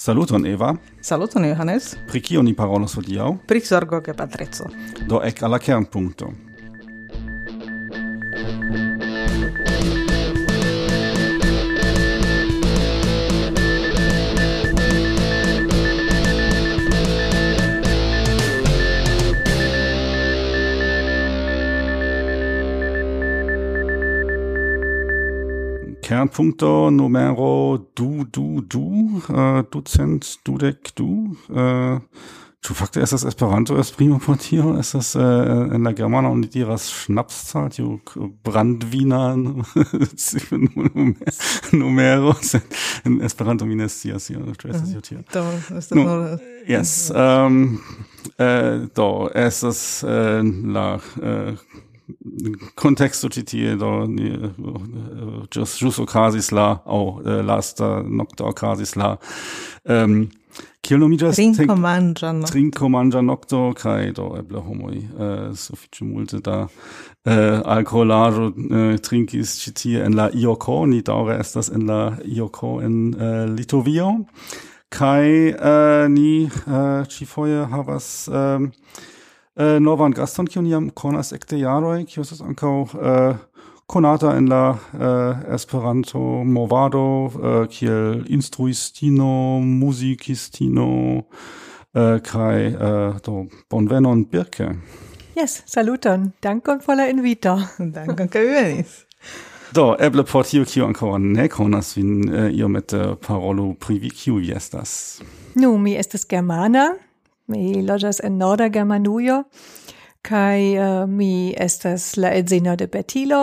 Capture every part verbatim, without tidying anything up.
Saluton Eva. Saluton Johannes. Pri kio ni parolos hodiaŭ? Pri zorgo kaj patreco. Do ek al la kernpunkto. Kernpunkto numero du, du, du, uh, ducent, dudek, du. Uh, Ĉu fakte estas Esperanto esprimo por tio? Estas uh, en la germana oni diras Schnapszahl, tiu brandvina numero, sed en Esperanto mi ne scias, ĉu estas io tio. Do, estas no, nur... Yes. Um, uh, do, estas uh, la... Uh, contexto ci tie do ni uh, just just okazis la au uh, lasta nokto okazis la um, kiel nomiĝas trinko manĝa nokto trinko manĝa nokto kaj do eble homoj uh, sufiĉe multe da uh, alkoholaĵo uh, trinkis ci tie en la Ioko, ni daŭre estas en la Ioko en uh, Litovio kaj uh, ni uh, ĉifoje havas um, Uh, novan gaston, kiun jam konas ekde jaroj, kiu estas ankaŭ uh, konata en la uh, Esperanto movado uh, kiel instruistino, muzikistino uh, kaj uh, do bonvenon Birke. Yes, saluton. Dankon por la invito. Dankon ke vi venis. Do, eble por tio, kiu ankaŭ ne konas vin, uh, iomete parolu pri vi, kiu vi estas. Nu, mi estas germana. Mi loĝas en norda Germanujo kaj uh, mi estas la edzino de Bertilo.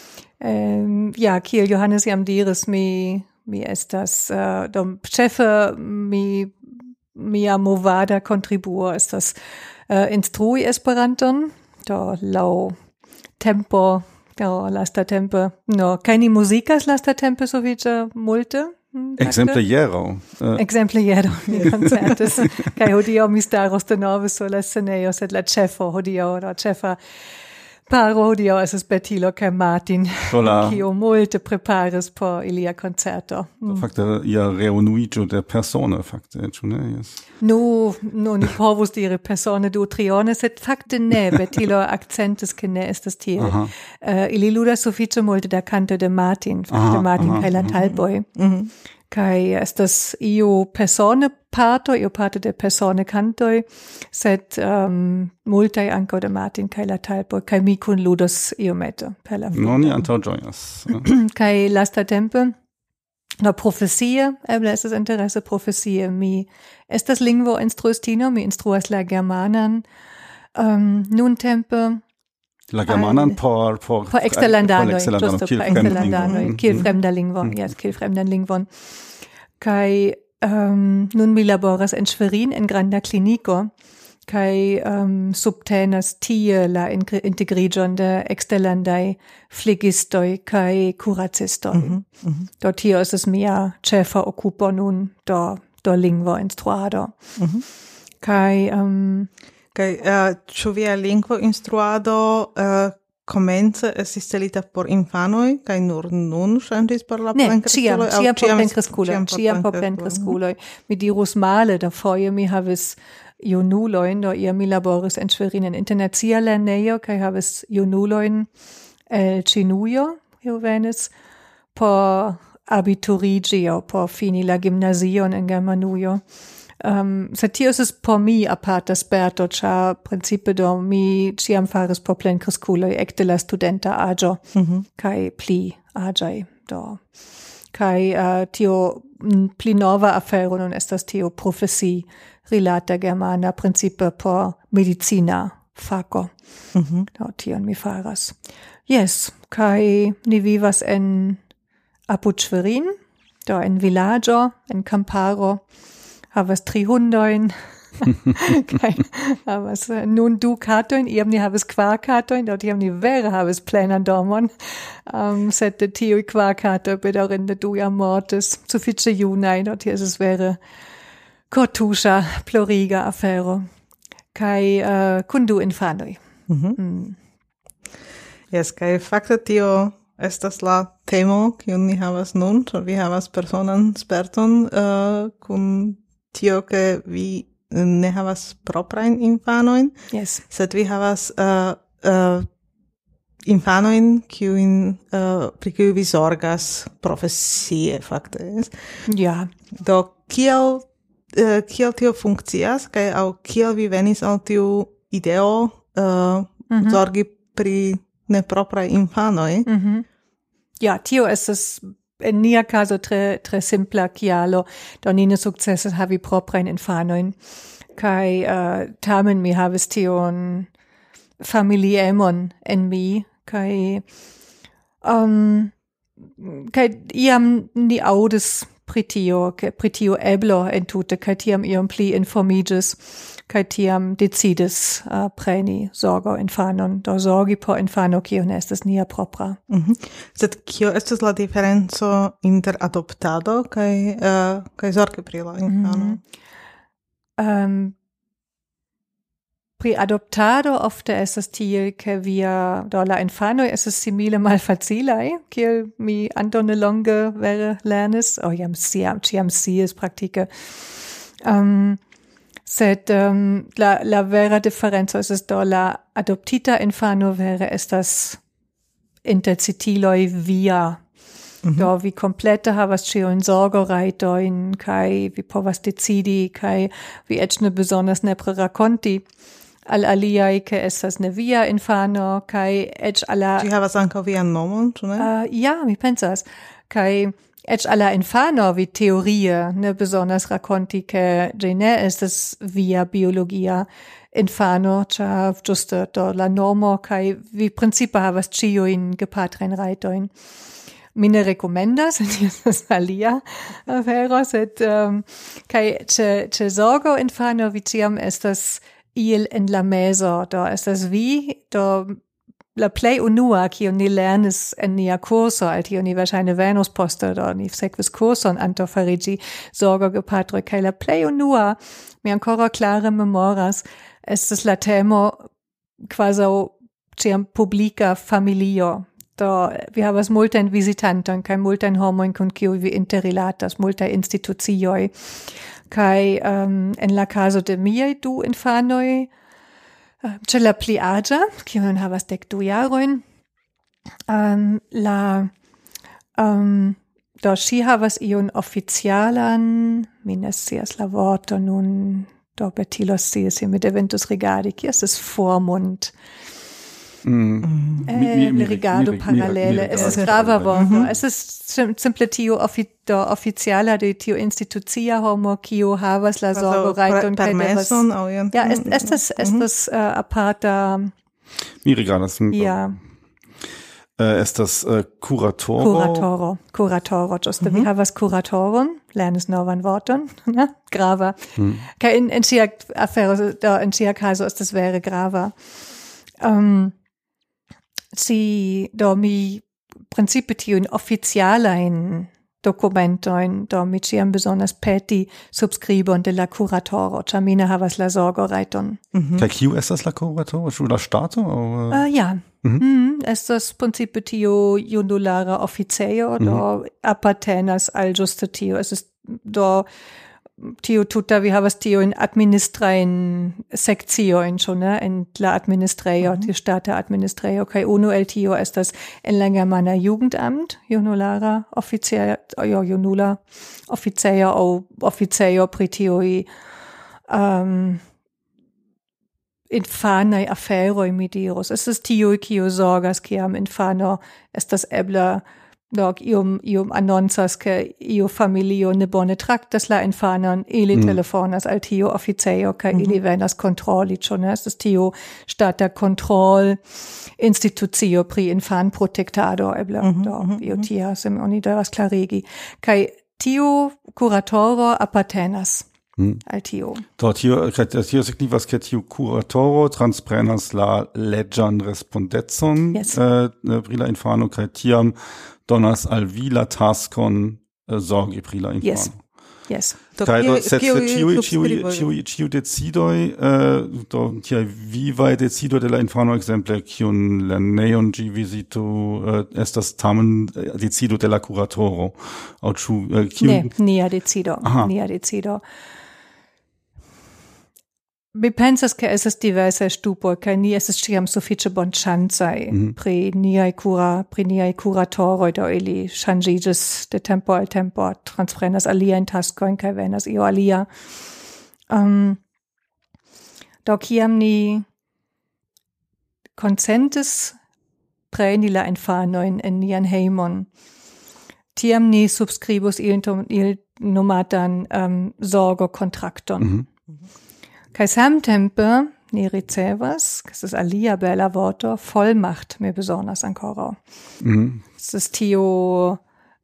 Um, ja, kiel Johannes jam diris, mi mi estas uh, dom ĉefe mi mia movada kontribuo estas uh, instrui Esperanton, do laŭ tempo, do lastatempe, no, kaj ni muzikas lastatempe sufiĉe multe. Exempliero. Uh. Exempliero, mi koncertas. Kaj hodiaŭ mi staros denove sur la scenejo, sed la ĉefo hodiaŭ, la ĉefa paro hodiaŭ estas Bertilo kaj Martin, kiu multe preparis por ilia koncerto. Mm. Fakte ia reunuiĝo de persone, fakte, ĉu ne? Yes. Nu, nu, ni povus diri persone du trione, sed fakte ne, Bertilo akcentis ke ne estas tiel. Uh, ili ludas sufiĉe multe da kanto de Martin, fakte aha, Martin kaj la Talboj. Mhm. Kai estas iu persone parto, iu parto de persone cantoi, sed um, multaj ankaŭ de Martin kaj la Talboj, kaj mi kunludos iomete per la vivo. No, ni antaŭĝojas. Kaj lastatempe, no profesie, eble estas interese profesie, mi estas lingvoinstruistino, mi instruas la germanan, um, nuntempe la germanan por por por eksterlandanoj, ĝusto por eksterlandanoj, kiel fremda lingvo, jes, kiel fremdan lingvon. Kaj um, nun mi laboras en Schwerin en granda kliniko kaj um, subtenas tie la integriĝon de eksterlandaj flegistoj kaj kuracistoj. Mm-hmm. Mm-hmm. Do tio estas mia ĉefa okupo nun do do lingvoinstruado. Mm-hmm. Kaj um, Kaj uh, ĉu via lingvoinstruado uh, komence estis celita por infanoj kaj nur nun ŝanĝis por la plenkreskuloj? Ne, ĉiam, ĉiam por plenkreskuloj, ĉiam por plenkreskuloj. Mi dirus male, da foje mi havis junulojn, do iam mi laboris en Schwerin en internacia lernejo kaj havis junulojn el Ĉinujo, kiu venis por abituriĝi aŭ por fini la gimnazion en Germanujo. Um, sed tio estis por mi aparta sperto, ĉar principe do mi ĉiam faris por plenkreskuloj ekde la studenta aĝo mm-hmm. kaj pli aĝaj do. Kaj uh, tio pli nova afero nun estas tio profesii rilata germana principe por medicina fako. Mm-hmm. Do tion mi faras. Yes, kaj ni vivas en apud Schwerin, do en vilaĝo, en kamparo. Havas tri hundojn, kaj havas nun du katojn, iam ni havas kvar katojn, do tiam ni vere havas plenan domon, um, sed de tiuj kvar katoj bedaŭrinde du jam mortis, sufiĉe junaj, do tio estas vere kortuŝa, ploriga afero, kaj uh, kun du infanoj. Mm-hmm. Mm. Yes, kaj fakte tio estas la temo, kiun ni havas nun, ĉar vi havas personan sperton uh, kun tio che vi ne havas proprain infanojn, yes. sed vi havas uh, uh, infanojn kiujn uh, pri kiuj vi zorgas profesie fakte. Ja. Do kiel uh, kiel tio funkcias kaj aŭ kiel vi venis al tiu ideo uh, mm-hmm. zorgi pri nepropraj infanoj? Mm-hmm. Ja, tio estas en nia caso tre tre simpla kialo, do ni ne sukcesis havi proprajn infanojn. Kai uh, tamen mi havis tion familiemon en mi, kai um, kai iam ni audis pri tio, ke pri tio eblo entute, kai tiam iam pli informigis, kai tiam decidis uh, preni zorgo infanon, do zorgi por infano kiu ne estas nia propra. Mm-hmm. Sed kio estas la diferenco inter adoptado kai uh, kai zorgi pri la infano? Mm-hmm. Um, pri adoptado ofte estas tiel, ke via do la infanoj estas simile malfacilaj, kiel mi antone longe vere lernis, o jam siam, ĉiam sciis praktike. Um, sed um, la, la vera diferenco estas do la adoptita infano vere estas inter citiloj via. Mm-hmm. Do vi komplete havas ĉiujn zorgorajtojn kaj vi povas decidi kaj vi eĉ ne bezonas nepre rakonti al aliaj, ke estas ne via infano kaj eĉ al la... Ĝi havas ankaŭ vian nomon, ĉu ne? Uh, ja, mi pensas. Kaj eĉ al la infano vi teorie ne bezonas rakonti, ke ĝi ne estas via biologia infano, ĉar ĝuste do la normo kaj vi principe havas ĉiujn gepatrajn rajtojn. Mi ne rekomendas, estas alia afero, sed um, kaj ĉe ĉe zorgo infano vi ĉiam estas il en la mezo, do estas vi, do la plej unua, kiun ni lernis en nia kurso, al tio ni verŝajne venos poste, do ni sekvis kurson antaŭ fariĝi zorgogepatroj, kaj la plej unua, mi ankoraŭ klare memoras, estas la temo kvazaŭ ĉiam publika familio. Do vi havas multajn vizitantojn kaj multajn homojn kun kiuj vi interrilatas, multaj institucioj. Kaj um, en la caso de miaj du infanoj, uh, ĉe la pli aĝa, kiu nun havas dek du jarojn, um, la um, do ŝi havas iun oficialan, mi ne scias la vorto nun, do Bertilo scias, mi devintus rigardi, kies es vormund. Mm. Eh, mi, mi, mi, rigardo mi, parallele, mi, mi, es ist grava vorto, mm-hmm. Es ist simple tio offi, do oficiala de tio institucia homo, kiu havas la zorgorajton. Permeson, oh, ja. Ja, es, estas, estas uh, aparta... Mi rigardas. Ja. Uh, estas uh, curatoro. Curatoro, curatoro, giusto. Mm-hmm. Vi havas curatoron, lernis novan vorton, ne? Grava. Mm. Kaj in, in sia afero, do, in sia caso estas vere grava. Um, si do mi principe tiun oficialajn dokumentojn, do mi ĉiam bezonas peti subskribon de la kuratoro, ĉar mi ne havas la zorgorajton. Mm-hmm. Kaj kiu estas la kuratoro? Ĉu la ŝtato? Uh, ja, mm-hmm. mm, estas principe tiu junulara oficejo, do mm-hmm. apartenas al ĝuste tio. Es ist do tio tuta vi havas tiujn administrajn sekciojn, ĉu ne, en la administrejo, mm-hmm. tiu ŝtata administrejo, kaj unu el tio estas en la germana Jugendamt, junulara oficejo, jo, junula oficejo aŭ oficejo pri tiuj um, infanaj aferoj, mi dirus. Estas tiuj, kiu zorgas, kiam infano estas eble Dog ium ium annoncas ke iu familio ne bone traktas la infanon, ili mm. telefonas al tiu oficejo kaj mm-hmm. ili venas kontroli, ĉu ne? Estas tiu ŝtata kontrol institucio pri infanprotektado eble mm-hmm. do mm-hmm. io tia sem oni devas klarigi. Kaj tiu kuratoro apartenas mm. al tiu. Do tio tio signifas ke tiu kuratoro transprenas la leĝan respondecon yes. uh, pri la infano kaj tiam donas al vi la taskon uh, zorgi pri la infano. Yes. Yes. Kaj do sed ĉiuj ĉiuj ĉiuj ĉiuj decidoj uh, do tiaj vivaj decidoj de la infano ekzemple kiun lernejon ĝi vizitu uh, estas tamen decido de la kuratoro aŭ ĉu uh, ne nia decido Aha. nia decido mi pensas che esas diverse stupo, che ni esas ciam suffice bon chancai mm-hmm. pri niai cura, pri niai curatoroi do ili changiges de tempo al tempo, transprenas alia in taskoin, kai venas io alia. Um, do ciam ni consentes preni la infanoin en nian heimon, tiam ni subscribus il, il nomatan um, sorgo contracton. Mm-hmm. Kai samtempe ni ricevas, das ist alia bella vorto, Vollmacht me besonas ancora. Mm-hmm. Es ist tio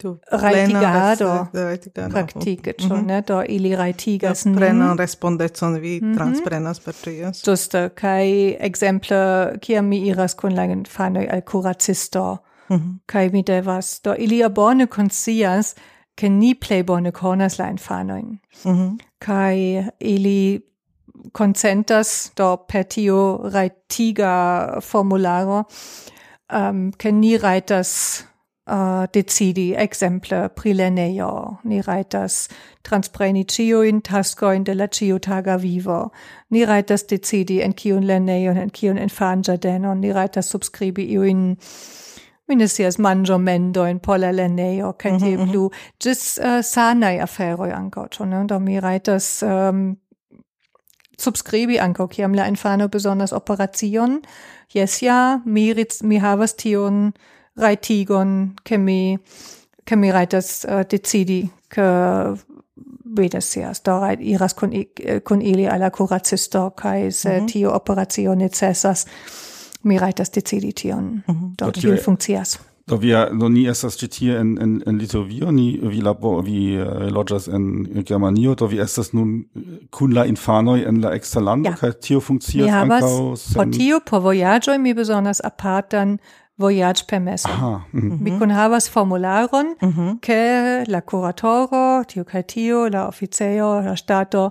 raitigado praktike, mm-hmm. ne, do ili raitigas nin. Prenan respondecon vi mm-hmm. transprenas per ties. Giusto, kai exemple, kiam mi iras kun la infanoj al kuracisto, mm-hmm. kai mi devas, do ili bone konscias, ke ni plej bone konas la infanojn. Mm-hmm. Kai ili consentas do per tio raitiga formularo um, ke ni raitas uh, decidi exemple pri lernejo, ni raitas transpreni ĉiujn taskojn de la ĉiutaga vivo, ni raitas decidi en kiun lernejon, en kiun infanĝardenon, ni raitas subskribi iujn minestias manĝomendojn por la lernejo kaj tie mm-hmm. plu ĝis uh, sanaj aferoj ankaŭ, ne? Do mi raitas um, subscribi ankaŭ kiam la infano bezonas operacion, jes ja, mi, mi havas tion raitigon, ke mi, ke mi raitas uh, decidi, ke vedas sias, do reit iras kun, kun ili al la kuracisto, kaj se mm-hmm. tio operacio necesas, mi raitas decidi tion, mm-hmm. do tiel funkcias. Do via do ni estas ĉi tie en en en Litovio, ni vi labor vi uh, loĝas en Germanio, do vi estas nun kun la infanoj en la eksterlando, kaj tio funkcias ankaŭ sen... por tio por vojaĝoj mi bezonas apartan vojaĝpermeson. Mm-hmm. Mi kunhavas formularon, mm-hmm. ke la kuratoro, tio kaj tio, la oficejo, la ŝtato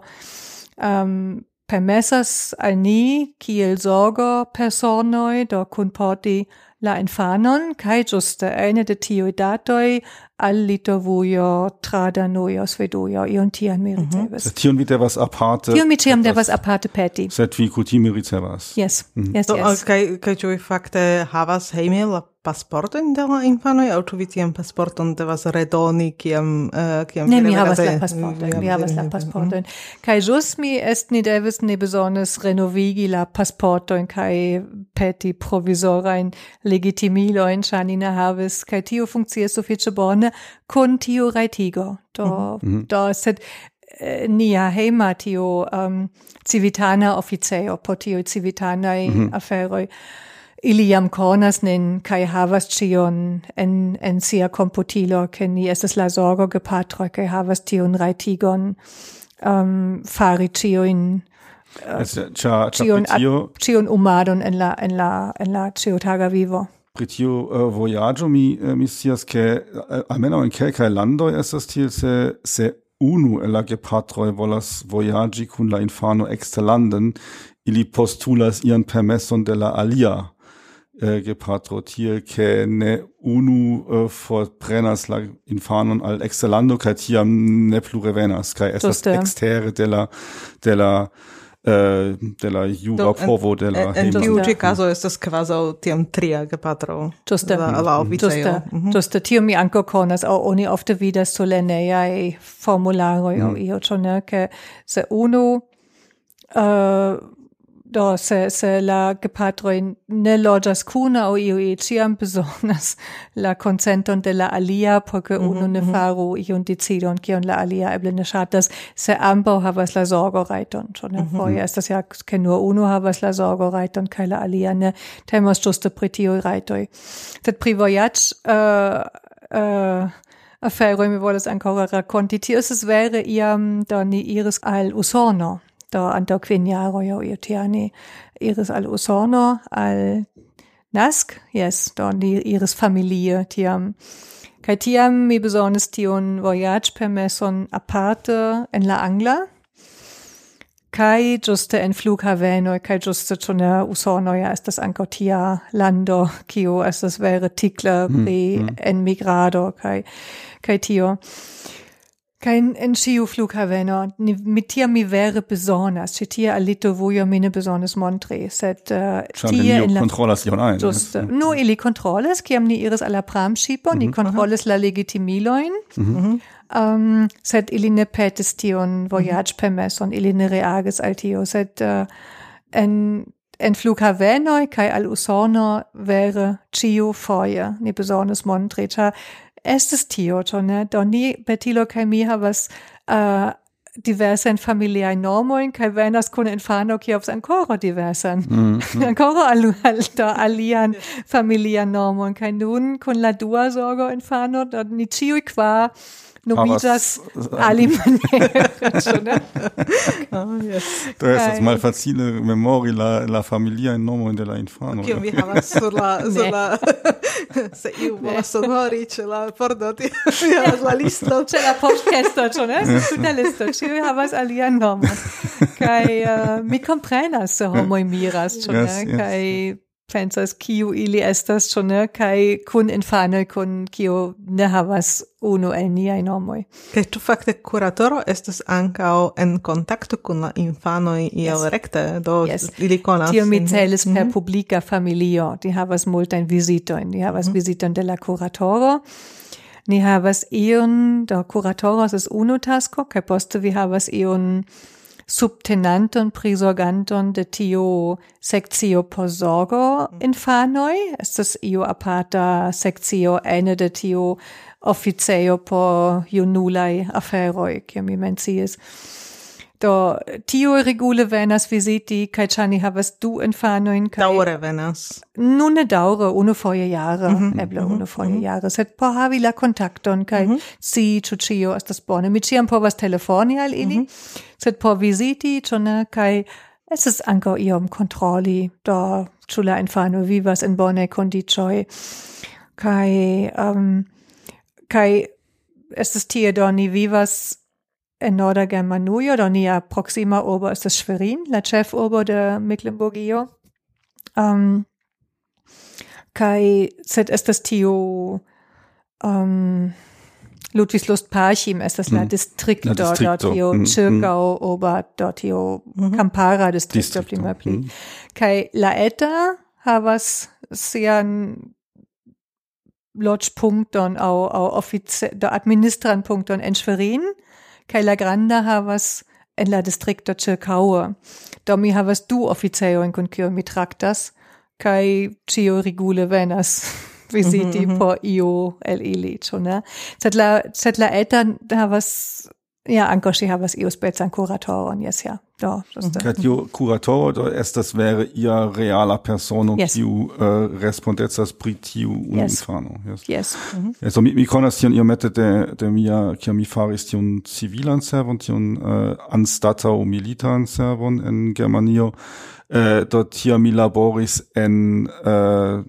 um, permesas al ni kiel zorgopersonoj do kunporti la infanon, kai giuste eine de tiui datoi al Litovujo, Tradanujo, Svedujo, ion tian mi ricevas. Mm-hmm. Tion vi devas aparte... Tion mi tiam devas aparte peti. Sed vi kutime ricevas. Yes, mm-hmm. yes, yes. So, kai, kai ĉu vi fakte havas hejme la pasporton de la infanoj, aŭ ĉu vi tiam pasporton devas redoni, kiam... Uh, kiam ne, mi havas la pasporton, mi havas la pasporton. Kai jus mi est ni devis ne bezonas renovigi la pasporton, kai peti provisorajn legitimilojn, ĉar ni ne havis, kai tio funkcias sufiĉe bone, kun tio raitigo. Do, mm-hmm. do sed eh, nia hejma tio um, civitana oficejo, po tio civitanaj mm-hmm. aferoj. Ili jam konas nin kaj havas ĉion en, en sia komputilo, ke ni estas la zorgogepatroj kaj havas tiun raitigon um, fari ĉiujn ĉiun umadon en la, en la, en la ĉiutaga vivo. Pri tiu uh, vojaĝo mi uh, mi scias ke uh, almenaŭ en kelkaj landoj estas tiel, se se unu el la gepatroj volas vojaĝi kun la infano eksterlanden, ili postulas ian permeson de la alia uh, gepatro, tiel ke ne unu uh, forprenas la infanon al eksterlando kaj tiam ne plu revenas kaj estas ekstere de la de la Uh, de la jura povo de la en tiu ĉi kazo estas kvazaŭ tiam tria gepatro la, la oficejo. Ĝuste tio mi ankaŭ konas, aŭ oni ofte vidas sur lernejaj formularoj aŭ io, ĉu ne, ke se unu uh, do se se la gepatroj ne loĝas kune aŭ iuj ĉiam bezonas la konsenton de la alia, por ke unu mm-hmm. ne faru iun decidon, kiun la alia eble ne ŝatas, se ambaŭ havas la zorgorajton. Ĉu ne? Mm-hmm. Foje estas ja, ke nur unu havas la zorgorajton kaj la alia ne. Temas ĝuste pri tiuj rajtoj. Sed pri vojaĝ uh, uh, aferoj mi volas ankoraŭ rakonti. Tio estas vere iam do ni iris al Usono. Do antaŭ kvin jaroj aŭ io tia ni iris al Usono, al Nask, yes, do ni iris familie tiam. Kaj tiam mi bezonis tiun vojaĝpermeson aparte en la angla, kaj ĝuste en flughavenoj, kaj ĝuste ĉu ne Usono ja estas ankaŭ tia lando, kiu estas vere tikla pri mm, mm. enmigrado kaj kaj tio. Kein en ciu flughaveno, mit tia mi vere besonders, c'è tia alito voglio mine besonders montre, set uh, tia in la controllas ion ein. Just, no ili controles, kiam ni iris alla pramschipo, mm-hmm. ni controles la legitimiloin, mm-hmm. um, set ili ne petis tion voyage mm-hmm. permesson, ili ne reages al tio, set uh, en en flughavenoi kai al usono vere ciu foie, ni besonders montre, ca estes tio, ne? Doni betilo kai mi havas uh, diversen familiae normoin, kai venas kun infano kiovs ancora diversen. Mm-hmm. ancora al, alta alian familian normoin, kai nun kun la dua sorgo infano, dort ni ciui qua nomigas alimaniere. Oh, yes. To estas malfacile memori la, la familia nomo de la infano. Kiam vi havas sur la, sur la se iu volas sonori ĉe la pordo, vi havas la listo. Ĉe la poŝkesto, ĉu ne? Tuta listo, ĉiuj havas alian nomon. Kaj uh, mi komprenas, se homoj miras, ĉu ne? Yes, yes. Kaj pensas kiu ili estas, ĉu ne, kaj kun infanoj kun kiu ne havas unu el niaj nomoj. Kaj ĉu fakte kuratoro estas ankaŭ en kontakto kun la infanoj iel yes. rekte, do yes. ili konas. Tio mi celis per mm-hmm. publika familio, di havas multajn vizitojn, di havas mm-hmm. viziton de la kuratoro. Ni havas iun, do kuratoro estas unu tasko, kaj poste vi havas iun subtenanton, prisorganton de tio sekcio por zorgo infanoj, estas io aparta sekcio ene de tio oficejo por junulaj aferoj, kiam mi menciis. Do tio regule venas visiti, kaj ĉar ni havas du infanojn. Daŭre venas? Nun ne daŭre, unufoje jare, mm-hmm. eble mm-hmm. unufoje mm-hmm. jare, sed por havi la kontakton, kaj mm-hmm. si ĉu ĉio estas bone. Mi ĉiam povas telefoni al ili, mm-hmm. sed por visiti, ĉu ne, kaj estas ankaŭ iom kontroli, do ĉu la infano vivas en bonaj kondiĉoj, kaj um, kaj estas tie, do ni vivas en Norda Germanujo, do nia proxima urbo estas Schwerin, la ĉefurbo de Mecklenburgio. Um, kai sed estas tiu um, Ludwigslust-Parchim estas la distrikto, la distrikto. Dort tio mm, ĉirkaŭ urba, dort tio mm-hmm. kampara distrikto pli malpli. Mm. Kaj la eta havas sian loĝpunkton aŭ aŭ ofice do administran punkton en Schwerin, kaj la granda havas en la distrikto ĉirkaŭe. Do mi havas du oficejojn kun kiuj mi traktas, kaj ĉio regule venas visiti mm-hmm. por iu el ili, ĉu ne? Sed la sed la eta havas ja ankaŭ ŝi havas iu specan kuratoron, jes ja. Do, kaj tiu kuratoro do estas vere ia reala persono yes. kiu uh, respondecas pri tiu yes. infano. Yes. Yes. Mm-hmm. Also mi, mi konas tion iomete de, de mia, kiam mi faris tion civilan servon, tion uh, anstataŭ militan servon en Germanio, uh, do tia mi laboris en uh,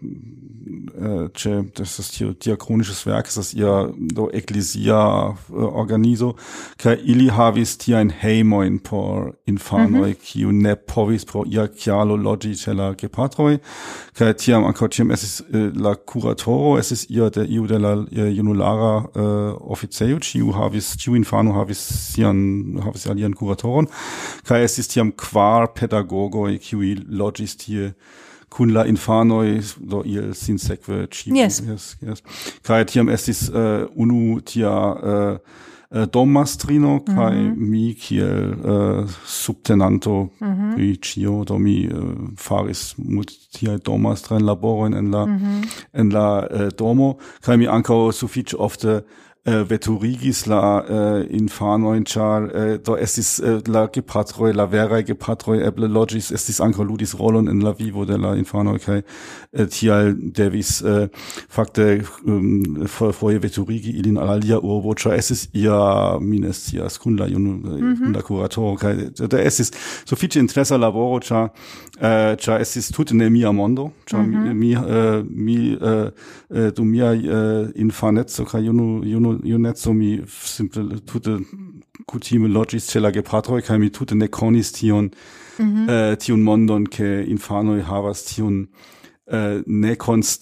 Če, das ist hier diakonisches Werk, das ist ihr do ecclesia uh, organizo, kaj ili havis tiajn hejmojn por infanoj, mm-hmm. kiu ne povis pro ia kialo loĝi ĉe la gepatroj, kaj tiam ankaŭ ĉiam estis uh, la kuratoro, estis ia de iu de la uh, junulara uh, oficejo, ĉiu havis, ĉiu infano havis sian, havis alian kuratoron, kaj estis tiam kvar pedagogoj, kiuj loĝis tie kun la infanoj, do il sin sekve ĉiu. Yes. Yes, yes. Kaj tiam estis uh, unu tia uh, uh, dommastrino, kaj mm-hmm. mi kiel uh, subtenanto mm-hmm. pri ĉio, do mi uh, faris multe tiaj dommastrajn laborojn en la mm-hmm. en la uh, domo, kaj mi ankaŭ sufiĉe ofte Uh, veturigis la uh, infanojn, ĉar uh, do estis uh, la gepatroj, la veraj gepatroj eble loĝis, estis ankaŭ ludis rolon en la vivo de la infanoj, kaj uh, tial devis uh, fakte um, foje veturigi ilin al alia urbo, ĉar estis ia mi ne scias kun la jun, mm-hmm. kun la kuratoro, kaj da estis sufiĉe interesa laboro, ĉar uh, ĉar estis tute ne mia mondo, ĉar mm-hmm. mi uh, mi uh, uh, dum mia uh, infaneco kaj junu junu Junetzo mi simple tute kutime loĝis ĉe la gepatroj, kaj mi tute ne konis tion mm-hmm. uh, tiun mondon, ke infanoj havas tiun uh,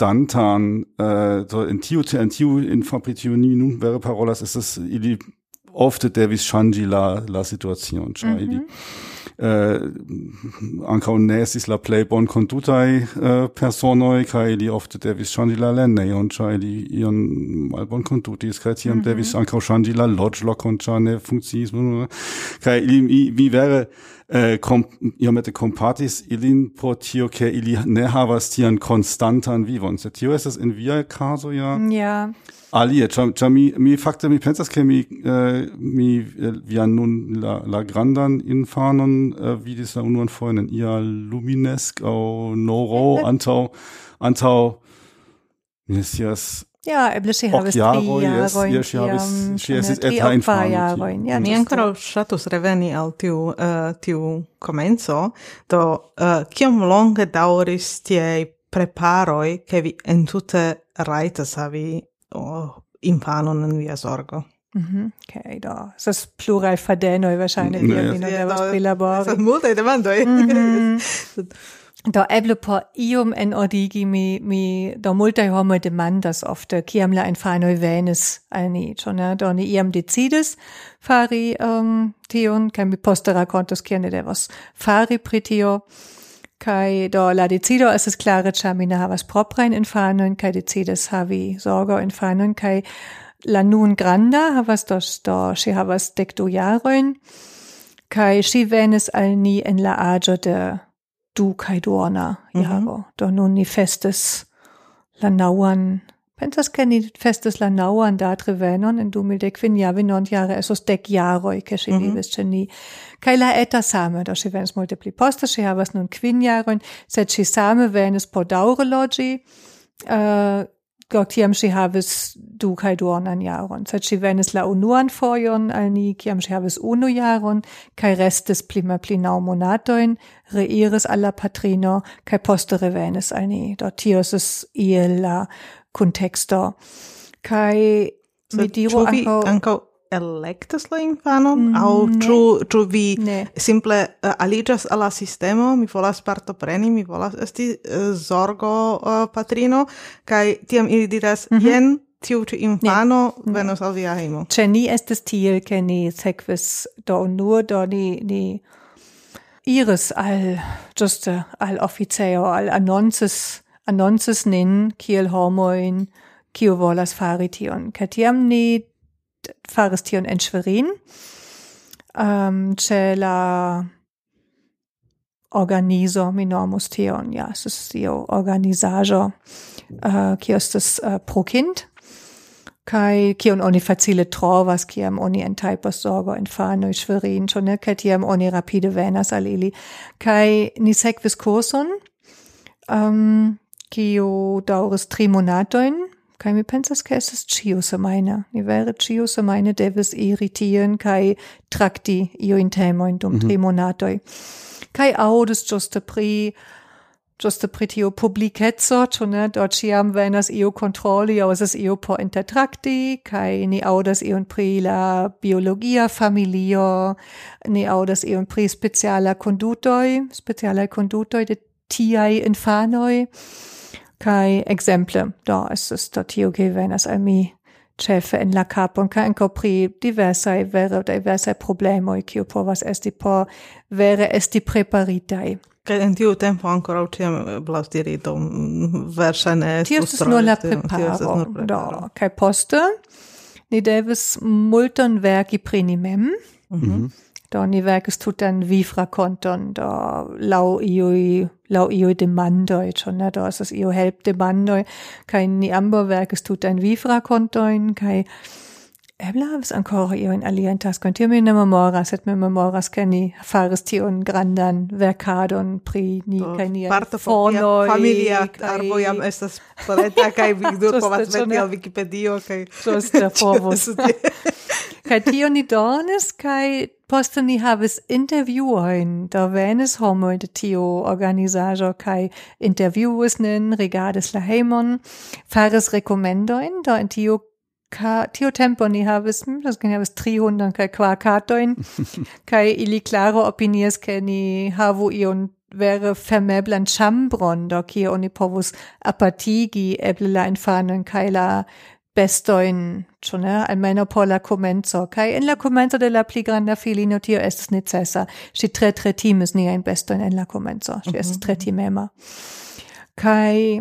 nekonstantan uh, in tiu in tiu info pri tiu ni nun vere parolas, estas ili ofte devis changi la la situacion, ĉar mm-hmm. ili Uh, ankaŭ ne estis la plej bonkondutaj uh, personoj kaj ili ofte devis ŝanĝi la lernejon, ĉar ili ion malbonkondutis kaj tiam mm-hmm. devis ankaŭ ŝanĝi la loĝlokon, ĉar ne funkciis kaj ili vi vere uh, kom, iomete kompatis ilin pro tio, ke ili ne havas tian konstantan vivon. Sed tio estas en via kazo ja. Ja. Alie, ĉar mi mi fakte mi pensas ke mi uh, mi via nun la la grandan infanon uh, vidis la unuan fojon en ia Luminesk aŭ Noro antaŭ antaŭ mi scias ja, eble ŝi havis tri jarojn. Ja, ŝi havis ŝi estis eta infano. Ja, mi ankoraŭ ŝatus reveni al tiu uh, tiu komenco, do uh, kiom longe daŭris tiaj preparoj, ke vi entute rajtas havi oh, infanon in via sorgo. Mhm, okay, da. Es ist plural fadenoi wahrscheinlich Nee, irgendwie noch der was pri labori. Es ist multe demandoi. Da eble por ium en ordigi mi mi da multe homo demandas ofte kiam la infanoi venis alni, ne? Da ni iam decides fari um, tion, kaj mi poste rakontos kiam ne devos fari pri tio. Kai do la decido es es klare ĉar mi ne havas proprajn infanojn kaj decidas havi zorgo infanojn kaj la nun granda havas do do ŝi havas dek du jarojn kaj ŝi venis al ni en la aĝo de du kaj duona jaro. Mm-hmm. Do nun ni festis la naŭan pensas ke ni festis la naŭan datrevenon en du mil dek kvin ja venonjare esos dek jaroj ke ŝi mm-hmm. vivis ĉe ni. Kaj la eta same, do ŝi venis multe pli poste, ŝi havas nun kvin jarojn, sed ŝi same venis por daŭre loĝi, uh, do kiam ŝi havis du kaj duonan jaron, sed ŝi venis la unuan fojon al ni, kiam ŝi havis unu jaron, kaj restis pli malpli naŭ monatojn, reiris al la patrino, kaj poste revenis al ni. Do tio estis iel la kunteksto. Kaj mi diru ankaŭ ankaŭ electas la infanon, mm, au ĉu ĉu vi ne. simple uh, aliĝas al la sistemo, mi volas partopreni, mi volas esti uh, zorgo uh, patrino, kaj tiam ili diras, mm-hmm. jen tiu ĉi infano ne. venos al via hejmo. Ĉe ni estis tiel, ke ni sekvis do nur do ni ni iris al ĝuste al oficejo, al annoncis annoncis nin kiel homojn kiu volas fari tion. Kaj tiam ni faris tion en Schwerin, um, ĉe la organizo mi nomus tion, ja, es ist io organizaĵo, uh, kio estas uh, pro kind, kaj kion oni facile trovas, kiam oni entajpas zorgo infanoj Schwerin, ĉu ne, kaj tiam oni rapide venas al ili. Kaj ni sekvis kurson, um, kiu daŭris tri monatojn, kaj mi pensas, ke estas ĉiu semajne. Ni vere ĉiu semajne devis iri tien kaj trakti iujn temojn dum mm-hmm. tri monatoj. Kaj aŭdis ĝuste pri ĝuste pri tio publikeco, ĉu ne? Do ĉiam venas iu kontroli, aŭ estis iu por intertrakti, kaj ni aŭdas iun pri la biologia familio, ni aŭdas iun pri speciala kondutoj, specialaj kondutoj de tiaj infanoj. Kai exemple, do es ist dort tio ke venas al mi ĉefe en la kapon kaj ankaŭ pri diversaj vere diversaj problemoj kiu povas esti por vere esti preparitaj. Kaj en tiu tempo ankoraŭ ĉiam eblas diri do verŝajne tio estas nur la preparo, do kaj poste ni devis multon verki pri ni mem. Mhm. Do ni verkis tutan vivrakonton, do laŭ iuj laŭ iuj demandoj, ĉu ne, do estas iu helpdemandoj, kaj ni ambaŭ verkis tutan vivrakontojn, kaj eble havis ankoraŭ iujn aliajn taskojn. Tio mi ne memoras, sed mi memoras, ke ni faris tiun grandan verkadon pri ni kaj niaj fonoj. Familia arbo jam estas preta, kaj vi nur povas verki al Vikipedio, kaj ĝuste povus. Kaj tio ni donis, kaj poste ni havis intervjuojn, do venis homoj de tiu organizaĵo kaj intervjuis nin, rigardis la hejmon, faris rekomendojn, do en tiu Ka, tio tempo ni havis, das ni havis trihundert kaj kvar kartojn, kaj ili klare opinias, ke ni havu iun vere fermeblan ĉambron, do kie oni povus apartigi eble la infanojn kaj la bestoin, cioè, almeno por la comenzo, kai in la comenzo de la pli granda filino tio estes necessa, sti tre tre times ni ein bestoin in la comenzo, sti estes tre timema. Kai